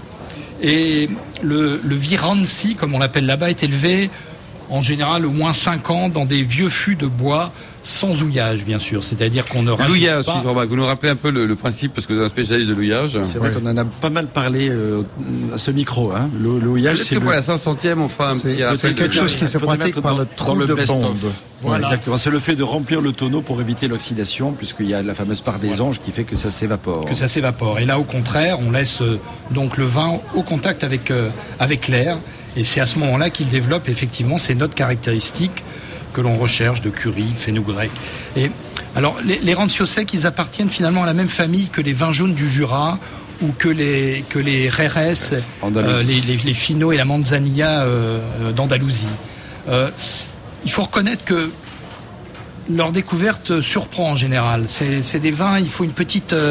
Et le, le viranci, comme on l'appelle là-bas, est élevé en général au moins cinq ans dans des vieux fûts de bois sans ouillage, bien sûr. C'est-à-dire qu'on ne rajoute l'ouillage, pas... vous nous rappelez un peu le, le principe, parce que vous êtes un spécialiste de l'ouillage. C'est vrai ouais. qu'on en a pas mal parlé euh, à ce micro. Hein. Le, l'ouillage, c'est que le... pour la cinq centième, on fera un c'est, petit rappel. C'est quelque chose qui se pratique par le trou de bombe. Voilà. Exactement. C'est le fait de remplir le tonneau pour éviter l'oxydation, puisqu'il y a la fameuse part des voilà. anges qui fait que ça s'évapore. Que ça s'évapore. Et là, au contraire, on laisse euh, donc le vin au contact avec, euh, avec l'air. Et c'est à ce moment-là qu'il développe effectivement ces notes caractéristiques que l'on recherche de curry, de fenugrec. Et alors, les, les rancio secs, ils appartiennent finalement à la même famille que les vins jaunes du Jura ou que les que les Jerez, euh, les, les, les Fino et la Manzanilla euh, d'Andalousie. Euh, il faut reconnaître que leur découverte surprend en général. C'est, c'est des vins, il faut une petite, euh,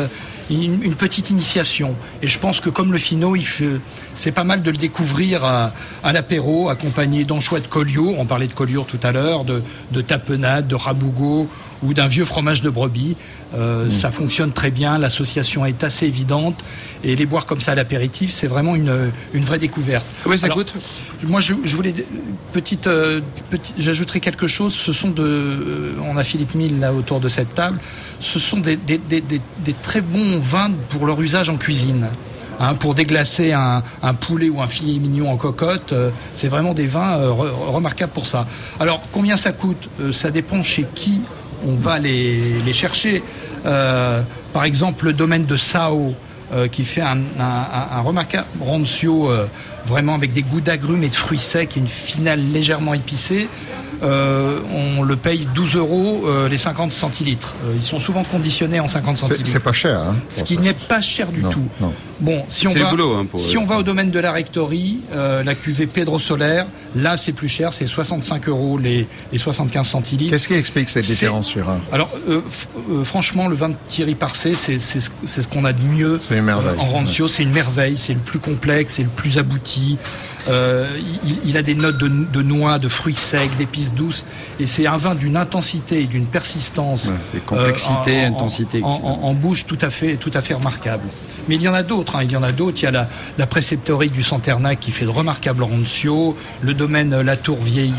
une, une petite initiation. Et je pense que comme le Fino, il fait, c'est pas mal de le découvrir à, à l'apéro, accompagné d'anchois de Collioure. On parlait de Collioure tout à l'heure, de, de tapenade, de rabougot ou d'un vieux fromage de brebis. Euh, mmh. Ça fonctionne très bien, l'association est assez évidente. Et les boire comme ça à l'apéritif, c'est vraiment une, une vraie découverte. Combien ça Alors, coûte ? Moi, je, je voulais petite, euh, petite, j'ajouterai quelque chose. Ce sont de, euh, on a Philippe Mille là autour de cette table. Ce sont des, des, des, des, des très bons vins pour leur usage en cuisine. Hein, pour déglacer un, un poulet ou un filet mignon en cocotte, euh, c'est vraiment des vins euh, re, remarquables pour ça. Alors, combien ça coûte ? euh, Ça dépend chez qui on va les, les chercher. Euh, par exemple, le domaine de Sao, euh, qui fait un, un, un remarquable rancio, euh, vraiment avec des goûts d'agrumes et de fruits secs et une finale légèrement épicée. Euh, on le paye douze euros euh, les cinquante centilitres. Euh, ils sont souvent conditionnés en cinquante centilitres. C'est, c'est pas cher. Hein, ce qui ça. n'est pas cher du non, tout. Non. Bon, si on, va, boulot, hein, pour si on va au domaine de la rectorie, euh, la cuvée Pedro Soler, là c'est plus cher, c'est soixante-cinq euros les, les soixante-quinze centilitres. Qu'est-ce qui explique cette c'est... différence sur un ? Alors, euh, f- euh, franchement, le vin de Thierry Parcé, c'est, c'est, ce, c'est ce qu'on a de mieux c'est une merveille. Euh, en rancio. Ouais. C'est une merveille, c'est le plus complexe, c'est le plus abouti. Euh, il, il a des notes de, de noix, de fruits secs, d'épices douces, et c'est un vin d'une intensité et d'une persistance. Ouais, c'est complexité, euh, en, intensité. En, en, en bouche tout à fait, tout à fait remarquable. Mais il y en a d'autres, hein, il y en a d'autres. Il y a la, la préceptorie du Santernac qui fait de remarquables rancio, le domaine La Tour Vieille,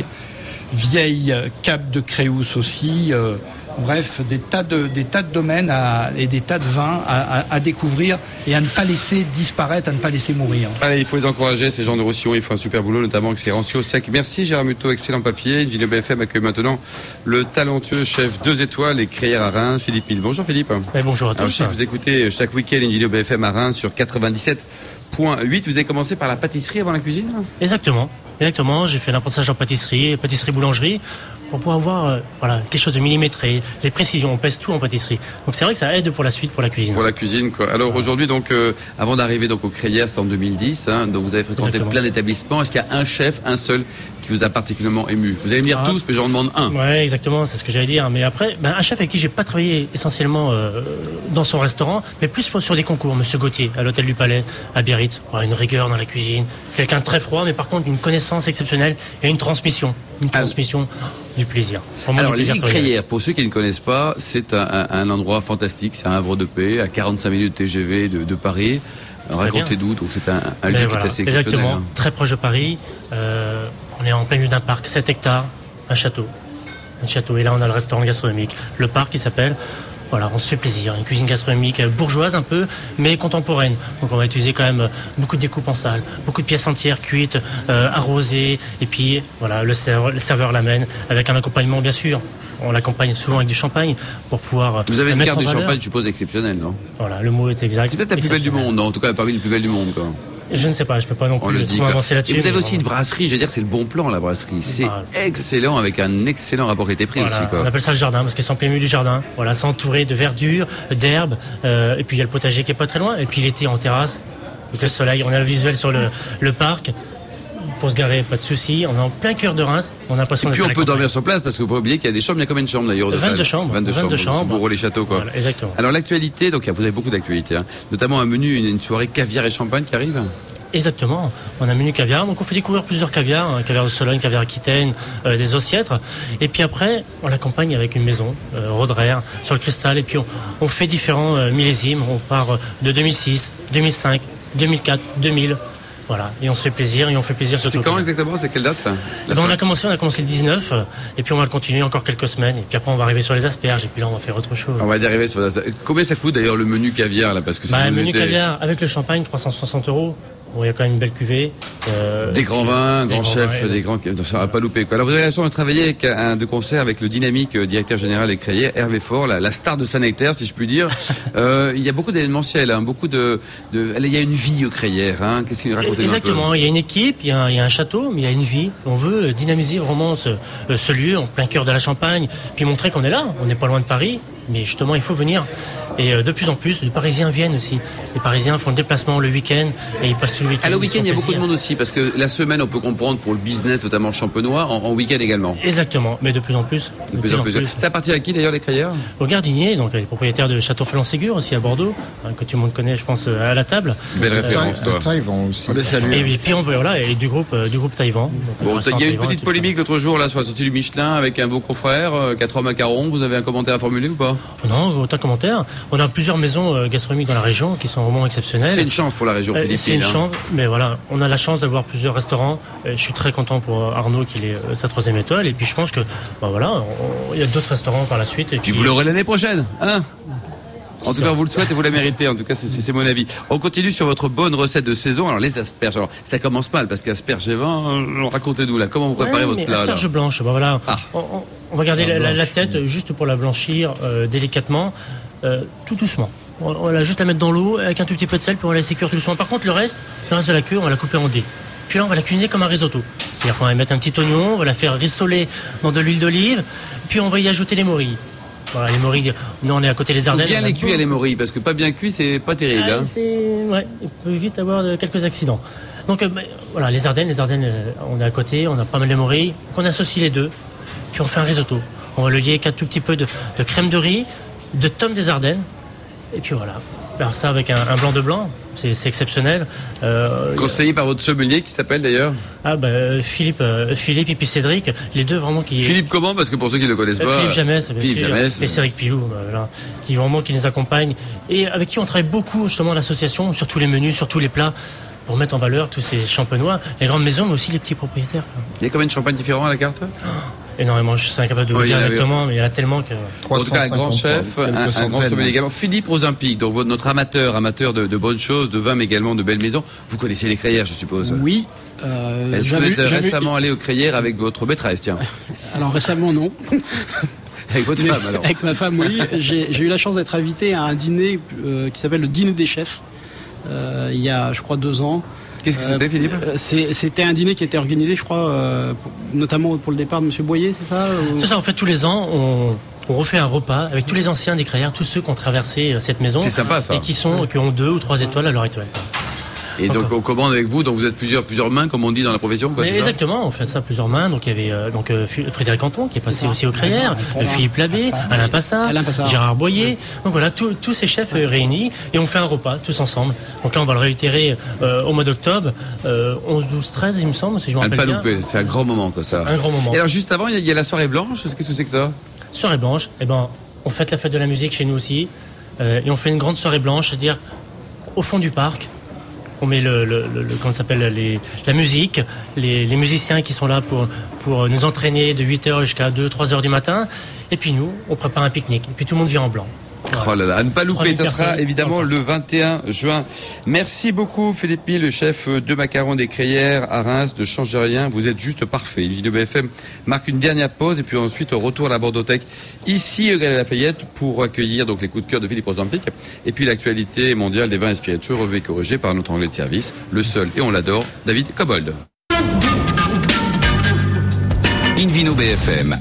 vieille Cap de Créous aussi. Euh, bref, des tas de, des tas de domaines à, et des tas de vins à, à, à découvrir et à ne pas laisser disparaître, à ne pas laisser mourir. Allez, il faut les encourager, ces gens de Roussillon, ils font un super boulot, notamment avec ces rancio secs. Merci Gérard Muto, excellent papier. Invino B F M accueille maintenant le talentueux chef deux étoiles et Crayères à Reims, Philippe Mille. Bonjour Philippe. Oui, bonjour à tous. Alors, je sais que vous écoutez chaque week-end Invino B F M à Reims sur quatre-vingt-dix-sept point huit. Vous avez commencé par la pâtisserie avant la cuisine ? Exactement. Exactement. J'ai fait l'apprentissage en pâtisserie, pâtisserie-boulangerie, pour pouvoir avoir euh, voilà, quelque chose de millimétré, les précisions, on pèse tout en pâtisserie. Donc c'est vrai que ça aide pour la suite, pour la cuisine. Pour la cuisine, quoi. Alors aujourd'hui, donc, euh, avant d'arriver donc aux Crayères, c'est en deux mille dix, hein, donc vous avez fréquenté Exactement. plein d'établissements. Est-ce qu'il y a un chef, un seul, qui vous a particulièrement ému ? Vous allez me dire ah. tous, mais j'en demande un. Ouais, exactement, c'est ce que j'allais dire. Mais après, ben, un chef avec qui j'ai pas travaillé essentiellement euh, dans son restaurant, mais plus sur des concours. Monsieur Gauthier, à l'Hôtel du Palais, à Biarritz, ouais, une rigueur dans la cuisine, quelqu'un de très froid, mais par contre une connaissance exceptionnelle et une transmission, une transmission ah. du plaisir. Vraiment Alors, les îles Crayères, pour ceux qui ne connaissent pas, c'est un, un, un endroit fantastique. C'est un havre de paix, à quarante-cinq minutes de T G V de, de Paris. Racontez-nous, donc c'est un, un lieu voilà, qui est assez exceptionnel. Exactement, hein. Très proche de Paris. Euh, on est en plein milieu d'un parc, sept hectares, un château. Un château. Et là, on a le restaurant gastronomique. Le parc, qui s'appelle... Voilà, on se fait plaisir. Une cuisine gastronomique bourgeoise un peu, mais contemporaine. Donc on va utiliser quand même beaucoup de découpes en salle, beaucoup de pièces entières cuites, euh, arrosées, et puis voilà, le serveur, le serveur l'amène avec un accompagnement bien sûr. On l'accompagne souvent avec du champagne pour pouvoir. Vous avez une carte de champagne, je suppose, exceptionnelle, non ? Voilà, le mot est exact. C'est peut-être la plus belle du monde, non ? En tout cas, parmi les plus belles du monde, quoi. Je ne sais pas, je peux pas non plus trop avancer là-dessus. Et vous avez aussi une brasserie, je veux dire, c'est le bon plan, la brasserie. C'est ah, excellent, avec un excellent rapport qualité-prix voilà, aussi, quoi. On appelle ça le jardin, parce qu'ils sont en plein milieu du jardin. Voilà, c'est entouré de verdure, d'herbes, euh, et puis il y a le potager qui est pas très loin, et puis l'été en terrasse, avec le soleil, on a le visuel sur le, le parc. Pour se garer, pas de souci. On est en plein cœur de Reims. On a l'impression. Et puis on peut dormir sur place parce que vous pouvez pas oublier qu'il y a des chambres. Il y a combien de chambres d'ailleurs ? vingt-deux chambres. vingt-deux chambres. chambres. Bourreau les châteaux, quoi. Voilà, exactement. Alors l'actualité, donc vous avez beaucoup d'actualités, hein. Notamment un menu, une, une soirée caviar et champagne qui arrive. Exactement. On a un menu caviar, donc on fait découvrir plusieurs caviars, hein, caviar de Sologne, caviar Aquitaine, euh, des Ossiètres. Et puis après, on l'accompagne avec une maison, euh, Roderer, sur le cristal. Et puis on, on fait différents euh, millésimes. On part de deux mille six, deux mille cinq, deux mille quatre, deux mille. Voilà, et on se fait plaisir, et on fait plaisir sur C'est quand exactement ? C'est quelle date ? Ben on a commencé, on a commencé le dix-neuf, et puis on va le continuer encore quelques semaines, et puis après on va arriver sur les asperges, et puis là on va faire autre chose. On va y arriver sur les asperges. Combien ça coûte d'ailleurs le menu caviar là ? Parce que bah, le menu était... caviar avec le champagne, trois cent soixante euros. Bon, il y a quand même une belle cuvée. Euh, des grands vins, des grands chefs, vins, des grands. Ça va pas louper, quoi. Alors, vous avez la chance de travailler avec un de concert avec le dynamique directeur général des Crayères, Hervé Faure, la, la star de Saint-Nectaire, si je puis dire. euh, il y a beaucoup d'événementiels, hein, beaucoup de, de. Il y a une vie aux Crayères, hein. Qu'est-ce qu'il nous raconte ? Exactement. Il y a une équipe, il y a, il y a un château, mais il y a une vie. On veut dynamiser vraiment ce, ce lieu en plein cœur de la Champagne, puis montrer qu'on est là. On n'est pas loin de Paris. Mais justement, il faut venir Et euh, de plus en plus, les Parisiens viennent aussi. Les Parisiens font le déplacement le week-end et ils passent tout le week-end. Ah, le week-end, il y a plaisir. beaucoup de monde aussi, parce que la semaine, on peut comprendre pour le business, notamment champenois, en, en week-end également. Exactement, mais de plus en plus. De, de plus en plus. plus. Ça appartient à qui d'ailleurs, les crayères? Au Gardinier, donc les propriétaires de Château-Flon-Ségur aussi à Bordeaux, hein, que tout le monde connaît, je pense, à la table. Belle référence, euh, toi. Taïwan aussi. On les salue. Et puis on peut, voilà, et du groupe, euh, du groupe Taïwan. Bon, il y a une petite polémique l'autre jour là sur la sortie du Michelin avec un de vos confrères, euh, quatre heures macarons. Vous avez un commentaire à formuler ou pas? Non, aucun commentaire. On a plusieurs maisons euh, gastronomiques dans la région qui sont vraiment exceptionnelles. C'est une chance pour la région philippine. C'est une hein. chance, mais voilà, on a la chance d'avoir plusieurs restaurants. Et je suis très content pour Arnaud qu'il ait euh, sa troisième étoile. Et puis je pense que, bah voilà, il y a d'autres restaurants par la suite. Et puis, puis vous l'aurez l'année prochaine, hein? En tout ça. cas, vous le souhaitez et vous la méritez. En tout cas, c'est, c'est mon avis. On continue sur votre bonne recette de saison. Alors, les asperges. Alors, ça commence mal parce qu'asperges et vin, euh, racontez-nous là. Comment vous préparez ouais, votre mais plat? Asperges blanches, bah voilà. Ah. On, on, on va garder la, la, la tête juste pour la blanchir euh, délicatement, euh, tout doucement. On, on va juste la mettre dans l'eau avec un tout petit peu de sel pour la laisser cuire tout doucement. Par contre, le reste, le reste de la queue, on va la couper en dés. Puis là, on va la cuisiner comme un risotto. C'est-à-dire qu'on va y mettre un petit oignon, on va la faire rissoler dans de l'huile d'olive, puis on va y ajouter les morilles. Voilà, les morilles, nous on est à côté des Ardennes. Faut bien les cuire les morilles, parce que pas bien cuit, c'est pas terrible. Ah, hein. c'est, ouais, il peut vite avoir de, quelques accidents. Donc euh, bah, voilà, les Ardennes, les Ardennes, euh, on est à côté, on a pas mal de morilles, qu'on associe les deux, puis on fait un risotto. On va le lier avec un tout petit peu de, de crème de riz, de tomes des Ardennes, et puis voilà. Alors ça avec un, un blanc de blanc, c'est, c'est exceptionnel. Euh, Conseillé par votre sommelier qui s'appelle d'ailleurs Ah bah Philippe, euh, Philippe et puis Cédric, les deux vraiment qui. Philippe comment? Parce que pour ceux qui ne le connaissent euh, pas. Philippe Jamès, bien Philippe sûr, Jamès. et Cédric Pilou, bah, voilà, qui vraiment qui nous accompagnent et avec qui on travaille beaucoup justement l'association sur tous les menus, sur tous les plats, pour mettre en valeur tous ces champenois, les grandes maisons, mais aussi les petits propriétaires. Quoi. Il y a combien de champagne différents à la carte? Oh, énormément, je suis incapable de vous oui, dire il exactement, mais il y en a tellement que. En tout cas, un grand chef, un, un grand sommelier également. Philippe Rosempic, donc votre- notre amateur, amateur de, de bonnes choses, de vin, mais également de belles maisons. Vous connaissez les crayères, je suppose. Oui. Euh, Est-ce que vous j'avais- êtes j'avais- récemment allé aux crayères avec votre maîtresse, tiens? Alors récemment, non. Avec votre Mais femme, alors? Avec ma femme, oui. J'ai, j'ai eu la chance d'être invité à un dîner euh, qui s'appelle le Dîner des chefs, euh, il y a, je crois, deux ans. Qu'est-ce que c'était, Euh, Philippe? euh, c'est- C'était un dîner qui était organisé, je crois, euh, pour- notamment pour le départ de M. Boyer, c'est ça ou- C'est ça, en fait, tous les ans, on, on refait un repas avec tous les anciens des crayères, tous ceux qui ont traversé euh, cette maison. C'est sympa, ça. Et qui sont, qui ont deux ou trois étoiles à l'heure actuelle. Et donc, Encore. on commande avec vous, donc vous êtes plusieurs, plusieurs mains, comme on dit dans la profession, quoi, Mais c'est ça? exactement, on fait ça à plusieurs mains. Donc il y avait euh, donc euh, F- Frédéric Canton qui est passé aussi aux crayères, euh, Philippe Labbé, Alain Passard, Alain Passard. Gérard Boyer. Donc voilà, tous tous ces chefs euh, réunis et on fait un repas tous ensemble. Donc là on va le réitérer euh, au mois d'octobre, euh, onze, douze, treize il me semble, si je me À ne rappelle pas bien. louper, c'est un grand moment, quoi, ça. Un grand moment. Et alors, juste avant, il y a- il y, a la soirée blanche, qu'est-ce que c'est que ça? Soirée blanche, eh ben, on fête la fête de la musique chez nous aussi. Euh, et on fait une grande soirée blanche, c'est-à-dire au fond du parc. On met le, le, le, le- comment ça s'appelle, les, la musique, les, les musiciens qui sont là pour, pour nous entraîner de huit heures jusqu'à deux, trois heures du matin. Et puis nous, on prépare un pique-nique. Et puis tout le monde vient en blanc. Oh là là, à ne pas louper, trois mille ça sera personnes. évidemment le vingt et un juin. Merci beaucoup Philippe Mille, le chef de macarons des crayères à Reims, de Change Rien. Vous êtes juste parfait. Une vidéo B F M marque une dernière pause et puis ensuite au retour à la Bordeauthèque ici au Galerie Lafayette pour accueillir donc les coups de cœur de Philippe Rosempic et puis l'actualité mondiale des vins et spiritueux revue et corrigée par notre anglais de service, le seul et on l'adore, David Cobold. Invino B F M.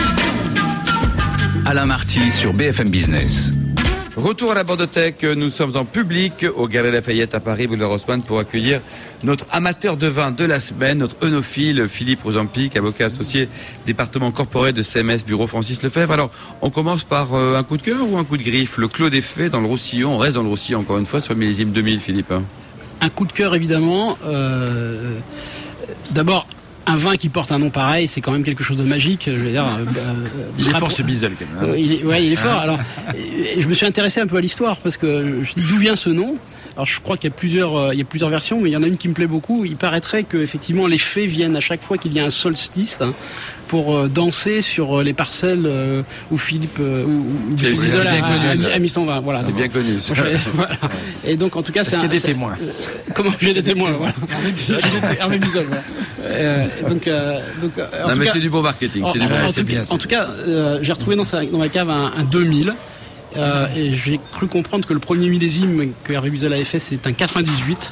Alain Marty sur B F M Business. Retour à la Bordeauthèque, nous sommes en public au Galerie Lafayette à Paris, boulevard Haussmann, pour accueillir notre amateur de vin de la semaine, notre œnophile Philippe Rosempic, avocat associé département corporate de C M S Bureau Francis Lefebvre. Alors, on commence par euh, un coup de cœur ou un coup de griffe? Le Clos des Fées dans le Roussillon, on reste dans le Roussillon encore une fois sur le millésime deux mille, Philippe. Un coup de cœur, évidemment. Euh, d'abord, un vin qui porte un nom pareil, c'est quand même quelque chose de magique. Je veux dire, euh, Il est rappro- fort ce Bizel quand même. hein. Euh, il est, ouais, il est fort. Alors, et- et je me suis intéressé un peu à l'histoire parce que je dis d'où vient ce nom. Alors, je crois qu'il y a plusieurs, euh, il y a plusieurs versions, mais il y en a une qui me plaît beaucoup. Il paraîtrait que effectivement les fées viennent à chaque fois qu'il y a un solstice hein, pour euh, danser sur euh, les parcelles euh, où Philippe, euh, où, où C'est- c'est Bizel a, bien connu, a- a mis- ça. a mis son vin. Voilà. C'est bien connu. ça. Moi, je- voilà. Et donc, en tout cas, Est-ce c'est qu'il y a un- des c'est- témoins? Comment j'ai des témoins voilà. Hervé Bizol, voilà. Euh, donc, euh, donc, euh, en Non tout mais cas- c'est du bon marketing, c'est en, du bon en- en marketing. tout, bien, cas- c'est en tout cas, euh, j'ai retrouvé dans, sa, dans ma cave un, un deux mille. Euh, et j'ai cru comprendre que le premier millésime que Hervé Bizol avait fait, c'est un quatre-vingt-dix-huit.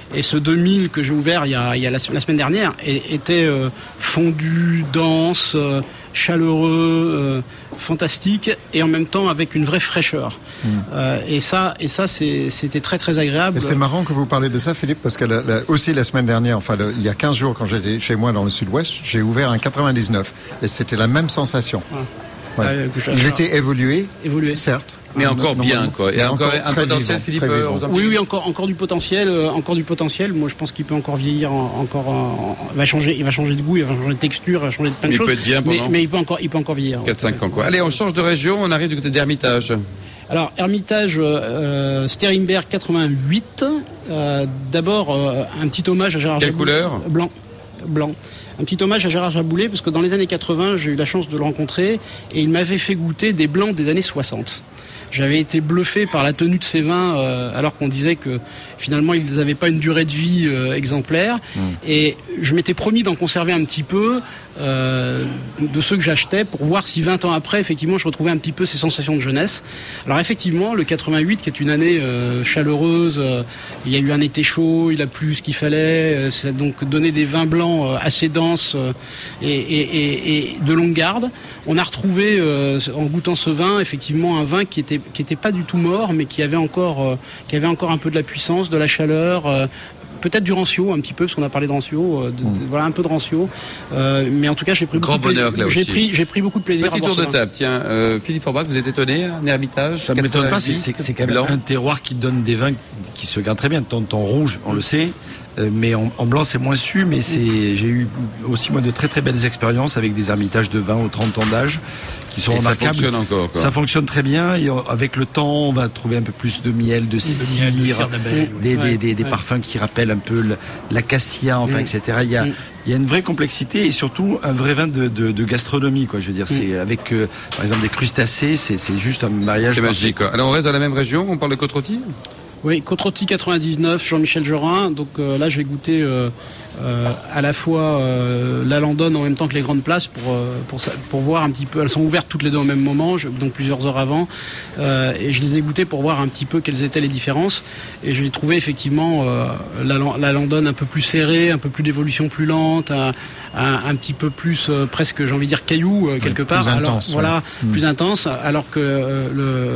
Et ce deux mille que j'ai ouvert il y a, il y a la, la semaine dernière était euh, fondu, dense, euh, chaleureux, euh, fantastique, et en même temps avec une vraie fraîcheur. Mmh. Euh, et ça, et ça c'est, c'était très très agréable. Et c'est marrant que vous parlez de ça, Philippe, parce que la, la, aussi la semaine dernière, enfin le, il y a quinze jours, quand j'étais chez moi dans le sud-ouest, j'ai ouvert un quatre-vingt-dix-neuf. Et c'était la même sensation. Ah. Ouais. Ah, il était évolué, évolué, certes. Mais encore non, bien, quoi. Et encore, encore un potentiel, vivant, Philippe. Euh, oui, oui, encore, encore du potentiel, euh, encore du potentiel. Moi, je pense qu'il peut encore vieillir, en, encore, en, va changer, il va changer de goût, il va changer de texture, il va changer de plein de il choses. Peut être bien pendant mais, mais il peut encore, il peut encore vieillir. quatre cinq ans, quoi. Allez, on change de région, on arrive du côté d'Hermitage. Alors, Hermitage, euh, Sterimberg quatre-vingt-huit. Euh, d'abord, euh, un petit hommage à Gérard. Quelle Jaboulet. couleur? Blanc. Blanc. Un petit hommage à Gérard Jaboulet, parce que dans les années quatre-vingts, j'ai eu la chance de le rencontrer, et il m'avait fait goûter des blancs des années soixante. J'avais été bluffé par la tenue de ces vins, euh, alors qu'on disait que finalement ils n'avaient pas une durée de vie euh, exemplaire. Mmh. Et je m'étais promis d'en conserver un petit peu euh, de ceux que j'achetais pour voir si vingt ans après, effectivement, je retrouvais un petit peu ces sensations de jeunesse. Alors effectivement, le quatre-vingt-huit, qui est une année euh, chaleureuse, euh, il y a eu un été chaud, il a plu ce qu'il fallait, euh, ça a donc donné des vins blancs euh, assez denses euh, et, et, et, et de longue garde. On a retrouvé, euh, en goûtant ce vin, effectivement un vin qui était qui était pas du tout mort, mais qui avait encore euh, qui avait encore un peu de la puissance, de la chaleur, euh, peut-être du rancio un petit peu, parce qu'on a parlé de rancio, euh, de, mmh. de, voilà un peu de rancio, euh, mais en tout cas j'ai pris Grand beaucoup de bonheur, plaisir. J'ai pris j'ai pris beaucoup de plaisir. Petit à tour de vin. table, tiens, euh, Philippe Forbach, vous êtes étonné, un Hermitage? Ça ne m'étonne pas, c'est, c'est, c'est quand même blanc. Un terroir qui donne des vins qui se gardent très bien. Ton, ton rouge, on le sait. Mais en, en blanc c'est moins su, mais c'est, j'ai eu aussi moi de très très belles expériences avec des Hermitages de vingt ou trente ans d'âge qui sont et remarquables. Ça fonctionne encore, quoi. Ça fonctionne très bien, et avec le temps on va trouver un peu plus de miel, de cire, de miel, de cire d'abeille, des, oui. des, des, des ouais. parfums qui rappellent un peu le, l'acacia, enfin, mm. et cetera. Il y a, mm. il y a une vraie complexité et surtout un vrai vin de, de, de gastronomie, quoi. Je veux dire, mm. c'est avec euh, par exemple des crustacés, c'est, c'est juste un mariage. C'est magique, quoi. Alors on reste dans la même région, on parle de Côte-Rôtie? Oui, Côte-Rôtie quatre-vingt-dix-neuf, Jean-Michel Jorin. Donc euh, là, je vais goûter euh, euh, à la fois euh, la Landonne en même temps que les grandes places pour, euh, pour, pour voir un petit peu. Elles sont ouvertes toutes les deux au même moment, je, donc plusieurs heures avant. Euh, et je les ai goûtées pour voir un petit peu quelles étaient les différences. Et j'ai trouvé effectivement euh, la, la Landonne un peu plus serrée, un peu plus d'évolution plus lente, un, un, un petit peu plus euh, presque, j'ai envie de dire, caillou euh, quelque oui, part. Plus alors, intense. Voilà, ouais. plus mmh. intense. Alors que euh,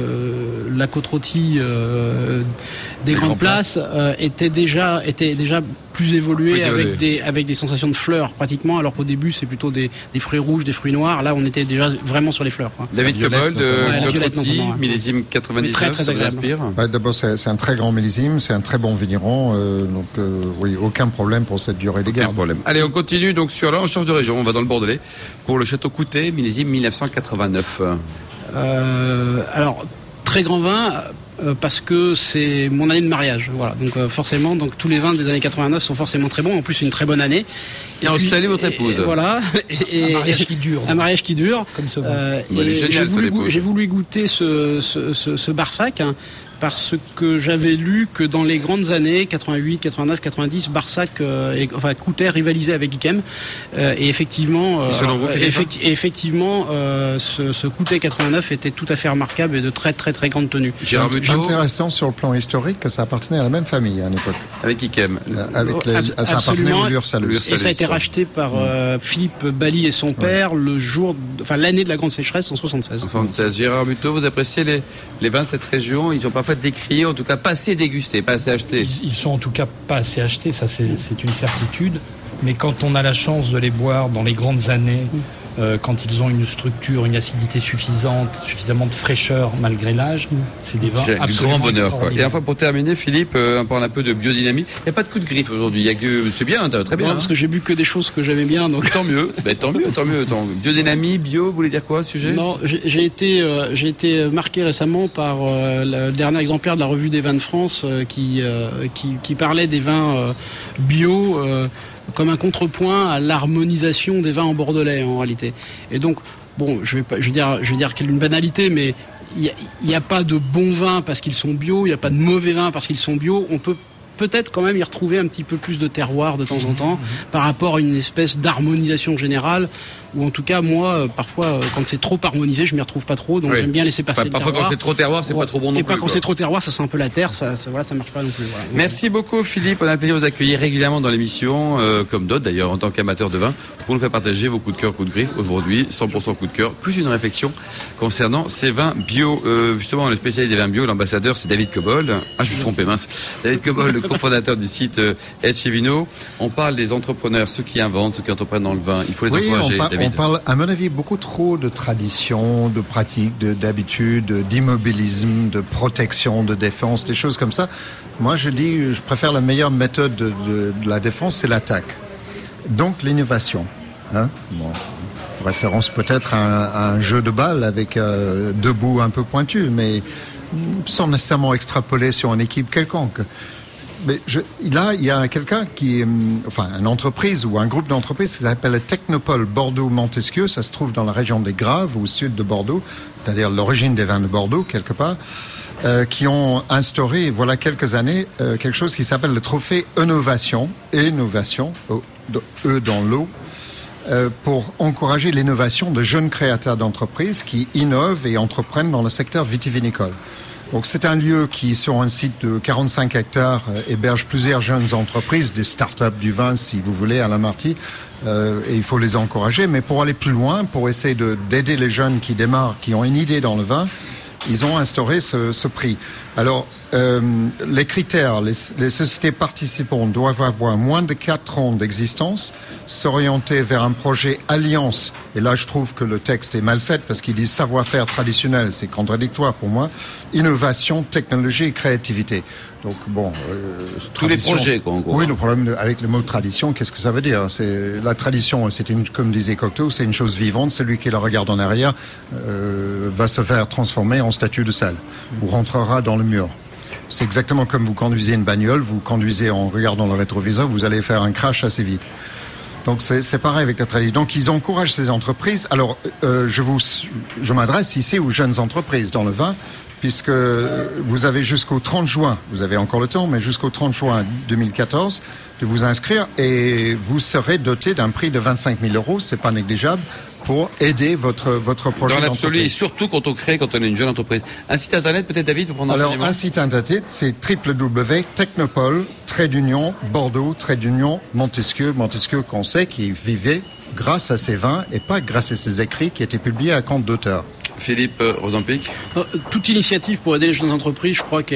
le, la Côte-Rôtie euh, des grandes places euh, était déjà était déjà plus évolué plus avec évolué. des avec des sensations de fleurs pratiquement, alors qu'au début c'est plutôt des, des fruits rouges, des fruits noirs. Là on était déjà vraiment sur les fleurs, quoi. David Cobold de ouais, Côte-Rôtie, ouais. millésime quatre-vingt-dix-neuf, très, très ça vous inspire? Ouais, d'abord c'est, c'est un très grand millésime, c'est un très bon vigneron, euh, donc euh, oui, aucun problème pour cette durée de garde. Aucun problème. Allez, on continue donc sur là, on change de région, on va dans le Bordelais pour le château Coutet, millésime dix-neuf cent quatre-vingt-neuf. Euh, alors très grand vin. Parce que c'est mon année de mariage, voilà. Donc euh, forcément, donc tous les vins des années quatre-vingt-neuf sont forcément très bons. En plus, c'est une très bonne année. Et, et on salue votre épouse. Et, voilà. Et, un mariage qui dure. Un mariage qui dure. Comme ce vin. Euh, bah, et génial, j'ai, voulu, go- j'ai voulu goûter ce, ce, ce, ce Barsac. Hein, parce que j'avais lu que dans les grandes années quatre-vingt-huit, quatre-vingt-neuf, quatre-vingt-dix, Barsac, euh, et, enfin Coutet rivalisait avec Yquem, euh, et effectivement, euh, alors, effecti- effectivement, euh, ce, ce Coutet quatre-vingt-neuf était tout à fait remarquable et de très très très grande tenue. Gérard Buteau, intéressant sur le plan historique que ça appartenait à la même famille à une époque. Avec Yquem. Euh, avec les, Ab- ça appartenait au Lursalus. Et ça a été racheté par euh, Philippe Bally et son père, ouais. le jour, de, enfin l'année de la grande sécheresse en soixante-seize. soixante-seize. Gérard Buteau, vous appréciez les, les vins de cette région? Ils ont parfois décrié, en tout cas pas assez dégustés, pas assez achetés. Ils, ils sont en tout cas pas assez achetés, ça c'est, c'est une certitude. Mais quand on a la chance de les boire dans les grandes années, euh, quand ils ont une structure, une acidité suffisante, suffisamment de fraîcheur malgré l'âge, c'est des vins c'est absolument du grand bonheur, quoi. Et extraordinaires. enfin pour terminer, Philippe, euh, on parle un peu de biodynamie. Il n'y a pas de coup de griffe aujourd'hui. Il y a que c'est bien, très bien. Non, hein. parce que j'ai bu que des choses que j'aimais bien, donc tant mieux. Ben, tant mieux, tant mieux. Tant... Biodynamie, bio, vous voulez dire quoi, ce sujet? Non, j'ai, j'ai été euh, j'ai été marqué récemment par euh, le dernier exemplaire de la revue des vins de France euh, qui, euh, qui qui parlait des vins euh, bio. Euh, comme un contrepoint à l'harmonisation des vins en bordelais en réalité. Et donc, bon, je vais pas, je vais dire, je vais dire qu'il y a une banalité, mais il n'y a, a pas de bons vins parce qu'ils sont bio, il n'y a pas de mauvais vins parce qu'ils sont bio. On peut peut-être quand même y retrouver un petit peu plus de terroir de temps en temps par rapport à une espèce d'harmonisation générale. ou en tout cas moi, parfois quand c'est trop harmonisé, je m'y retrouve pas trop, donc oui. j'aime bien laisser passer. Enfin, le parfois terroir. quand c'est trop terroir, c'est ouais. pas trop bon non et plus. Et pas quand c'est trop terroir, ça sent un peu la terre, ça, ça, voilà, ça marche pas non plus. Voilà. Merci beaucoup Philippe, on a le plaisir de vous accueillir régulièrement dans l'émission, euh, comme d'autres d'ailleurs en tant qu'amateur de vin, pour nous faire partager vos coups de cœur, coups de griffe. Aujourd'hui, cent pour cent coup de cœur, plus une réflexion concernant ces vins bio. Euh, justement, le spécialiste des vins bio, l'ambassadeur, c'est David Cobold. Ah, je me suis trompé, mince. David Cobold, le cofondateur du site euh, Etchevino. On parle des entrepreneurs, ceux qui inventent, ceux qui entreprennent dans le vin. Il faut les oui, encourager, on, par, David. on parle, à mon avis, beaucoup trop de tradition, de pratique, de, d'habitude, d'immobilisme, de protection, de défense, des choses comme ça. Moi, je dis, je préfère la meilleure méthode de, de, de la défense, c'est l'attaque. Donc, l'innovation. Hein bon. Référence peut-être à un, un jeu de balle avec euh, deux bouts un peu pointus, mais sans nécessairement extrapoler sur une équipe quelconque. Mais je, là, il y a quelqu'un qui, enfin, une entreprise ou un groupe d'entreprises qui s'appelle Technopole Bordeaux-Montesquieu. Ça se trouve dans la région des Graves, au sud de Bordeaux, c'est-à-dire l'origine des vins de Bordeaux, quelque part, euh, qui ont instauré, voilà quelques années, euh, quelque chose qui s'appelle le trophée Innovation, Innovation, E dans l'eau, euh, pour encourager l'innovation de jeunes créateurs d'entreprises qui innovent et entreprennent dans le secteur vitivinicole. Donc c'est un lieu qui, sur un site de quarante-cinq hectares, euh, héberge plusieurs jeunes entreprises, des start-up du vin, si vous voulez, à la Marty, euh, et il faut les encourager. Mais pour aller plus loin, pour essayer de, d'aider les jeunes qui démarrent, qui ont une idée dans le vin, ils ont instauré ce, ce prix. Alors, euh, les critères, les, les sociétés participantes doivent avoir moins de quatre ans d'existence, s'orienter vers un projet alliance. Et là, je trouve que le texte est mal fait parce qu'il dit savoir-faire traditionnel, c'est contradictoire pour moi. Innovation, technologie et créativité. Donc bon, euh, tous les projets, quoi, en gros. Oui, le problème de, avec le mot tradition, qu'est-ce que ça veut dire? C'est la tradition, c'est une, comme disait Cocteau, c'est une chose vivante. Celui qui la regarde en arrière euh, va se faire transformer en statue de sel ou rentrera dans le mur. C'est exactement comme vous conduisez une bagnole, vous conduisez en regardant le rétroviseur, vous allez faire un crash assez vite. Donc c'est, c'est pareil avec la tradition. Donc ils encouragent ces entreprises. Alors euh, je vous, je m'adresse ici aux jeunes entreprises dans le vin, puisque vous avez jusqu'au trente juin, vous avez encore le temps, mais jusqu'au trente juin deux mille quatorze de vous inscrire et vous serez doté d'un prix de vingt-cinq mille euros, c'est pas négligeable, pour aider votre, votre projet dans l'absolu, d'entreprise. et surtout quand on crée, quand on est une jeune entreprise. Un site internet peut-être, David, pour prendre Alors, un un site internet, c'est w w w point technopole trait d'union Bordeaux trait d'union Montesquieu. Montesquieu qu'on sait qui vivait grâce à ses vins et pas grâce à ses écrits qui étaient publiés à compte d'auteur. Philippe Rosampic. Toute initiative pour aider les jeunes entreprises, je crois que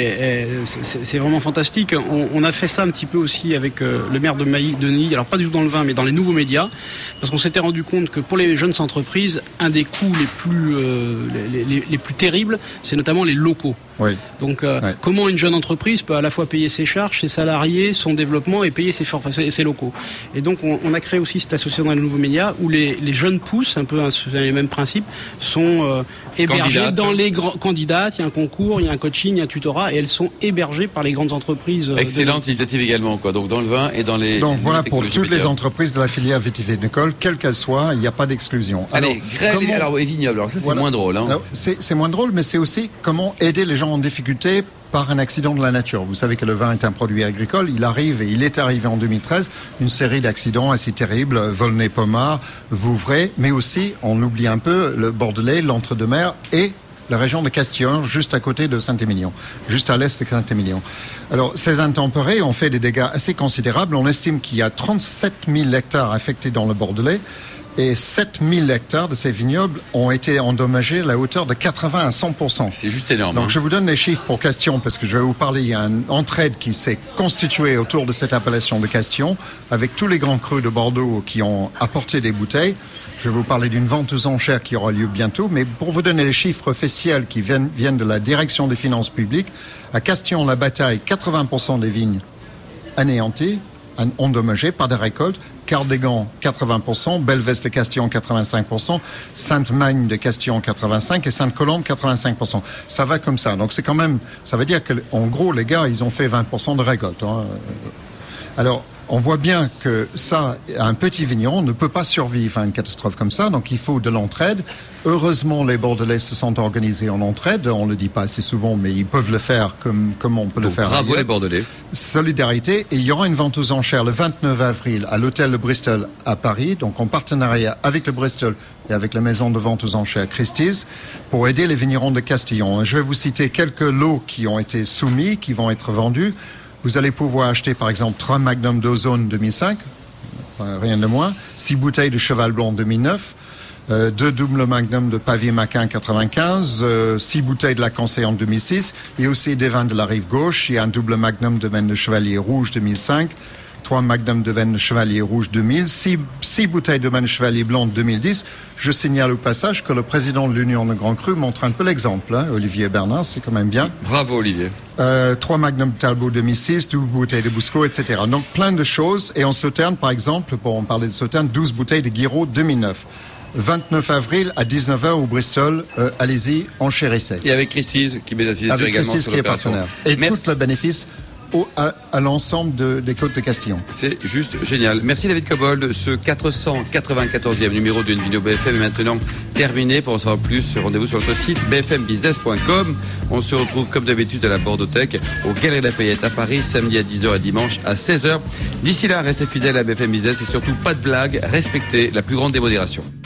c'est vraiment fantastique. On, on a fait ça un petit peu aussi avec euh, le maire de Mailly, Denis, alors pas du tout dans le vin, mais dans les nouveaux médias, parce qu'on s'était rendu compte que pour les jeunes entreprises, un des coûts les plus, euh, les, les, les plus terribles, c'est notamment les locaux. Oui. Donc, euh, ouais. Comment une jeune entreprise peut à la fois payer ses charges, ses salariés, son développement et payer ses, for- ses, ses locaux. Et donc, on, on a créé aussi cette association dans les nouveaux médias où les, les jeunes pousses, un peu hein, les mêmes principes, sont euh, hébergées Candidate. dans les grands candidates. Il y a un concours, il y a un coaching, il y a un tutorat, et elles sont hébergées par les grandes entreprises. Euh, Excellente initiative également, quoi. Donc dans le vin et dans les. Donc voilà pour toutes médias. les entreprises de la filière vitivinicole, quelle qu'elle soit, il n'y a pas d'exclusion. Allez, alors, grêle comment... et, alors, et vignoble. Alors ça c'est voilà. moins drôle. Hein. Alors, c'est, c'est moins drôle, mais c'est aussi comment aider les gens en difficulté par un accident de la nature. Vous savez que le vin est un produit agricole. Il arrive, et il est arrivé en deux mille treize, une série d'accidents assez terribles, Volnay-Pommard, Vouvray, mais aussi, on oublie un peu, le Bordelais, l'Entre-deux-Mers et la région de Castillon, juste à côté de Saint-Émilion, juste à l'est de Saint-Émilion. Alors, ces intempéries ont fait des dégâts assez considérables. On estime qu'il y a trente-sept mille hectares affectés dans le Bordelais, et sept mille hectares de ces vignobles ont été endommagés à la hauteur de quatre-vingts à cent pour cent. C'est juste énorme. Donc hein. je vous donne les chiffres pour Castillon parce que je vais vous parler. Il y a une entraide qui s'est constituée autour de cette appellation de Castillon avec tous les grands crus de Bordeaux qui ont apporté des bouteilles. Je vais vous parler d'une vente aux enchères qui aura lieu bientôt. Mais pour vous donner les chiffres officiels qui viennent, viennent de la direction des finances publiques, à Castillon-la-Bataille, quatre-vingts pour cent des vignes anéanties, endommagées, pas de récolte. Cardégan, quatre-vingts pour cent, Belvès de Castillon, quatre-vingt-cinq pour cent, Sainte-Magne de Castillon, quatre-vingt-cinq pour cent et Sainte-Colombe, quatre-vingt-cinq pour cent. Ça va comme ça. Donc c'est quand même, ça veut dire que, en gros, les gars, ils ont fait vingt pour cent de récolte. Hein. Alors, On voit bien que ça, un petit vigneron ne peut pas survivre à une catastrophe comme ça, donc il faut de l'entraide. Heureusement, les Bordelais se sont organisés en entraide. On ne le dit pas assez souvent, mais ils peuvent le faire comme, comme on peut Donc, le faire. bravo ailleurs. les Bordelais. Solidarité. Et il y aura une vente aux enchères le vingt-neuf avril à l'hôtel de Bristol à Paris, donc en partenariat avec le Bristol et avec la maison de vente aux enchères Christie's, pour aider les vignerons de Castillon. Je vais vous citer quelques lots qui ont été soumis, qui vont être vendus. Vous allez pouvoir acheter par exemple trois Magnum d'Ozone deux mille cinq, rien de moins, six bouteilles de Cheval Blanc deux mille neuf, euh, deux doubles Magnum de Pavier Maquin quatre-vingt-quinze, euh, six bouteilles de la Conseil en deux mille six, et aussi des vins de la Rive Gauche. Il y a un double Magnum de Vin de Chevalier Rouge deux mille cinq, trois Magnum de Vin de Chevalier Rouge deux mille, six, six bouteilles de Vin de Chevalier Blanc deux mille dix. Je signale au passage que le président de l'Union de Grand Cru montre un peu l'exemple, hein, Olivier Bernard, c'est quand même bien. Bravo Olivier. Euh, trois Magnum Talbot deux mille six, douze bouteilles de Bousco, et cetera. Donc plein de choses. Et en Sauternes, par exemple, pour en parler de Sauternes, douze bouteilles de Guiraud deux mille neuf. vingt-neuf avril à dix-neuf heures au Bristol, euh, allez-y, enchérissez. Et avec Christie's qui met la signature Avec également Christie's sur qui est l'opération. partenaire. Et Merci. tout le bénéfice au, à, à l'ensemble de, des côtes de Castillon. C'est juste génial. Merci David Cobold. Ce quatre cent quatre-vingt-quatorzième numéro de Invino B F M est maintenant terminé. Pour en savoir plus, rendez-vous sur notre site b f m business point com. On se retrouve comme d'habitude à la Bordothèque, au Galeries Lafayette à Paris, samedi à dix heures et dimanche à seize heures. D'ici là, restez fidèles à B F M Business et surtout pas de blagues, respectez la plus grande démodération.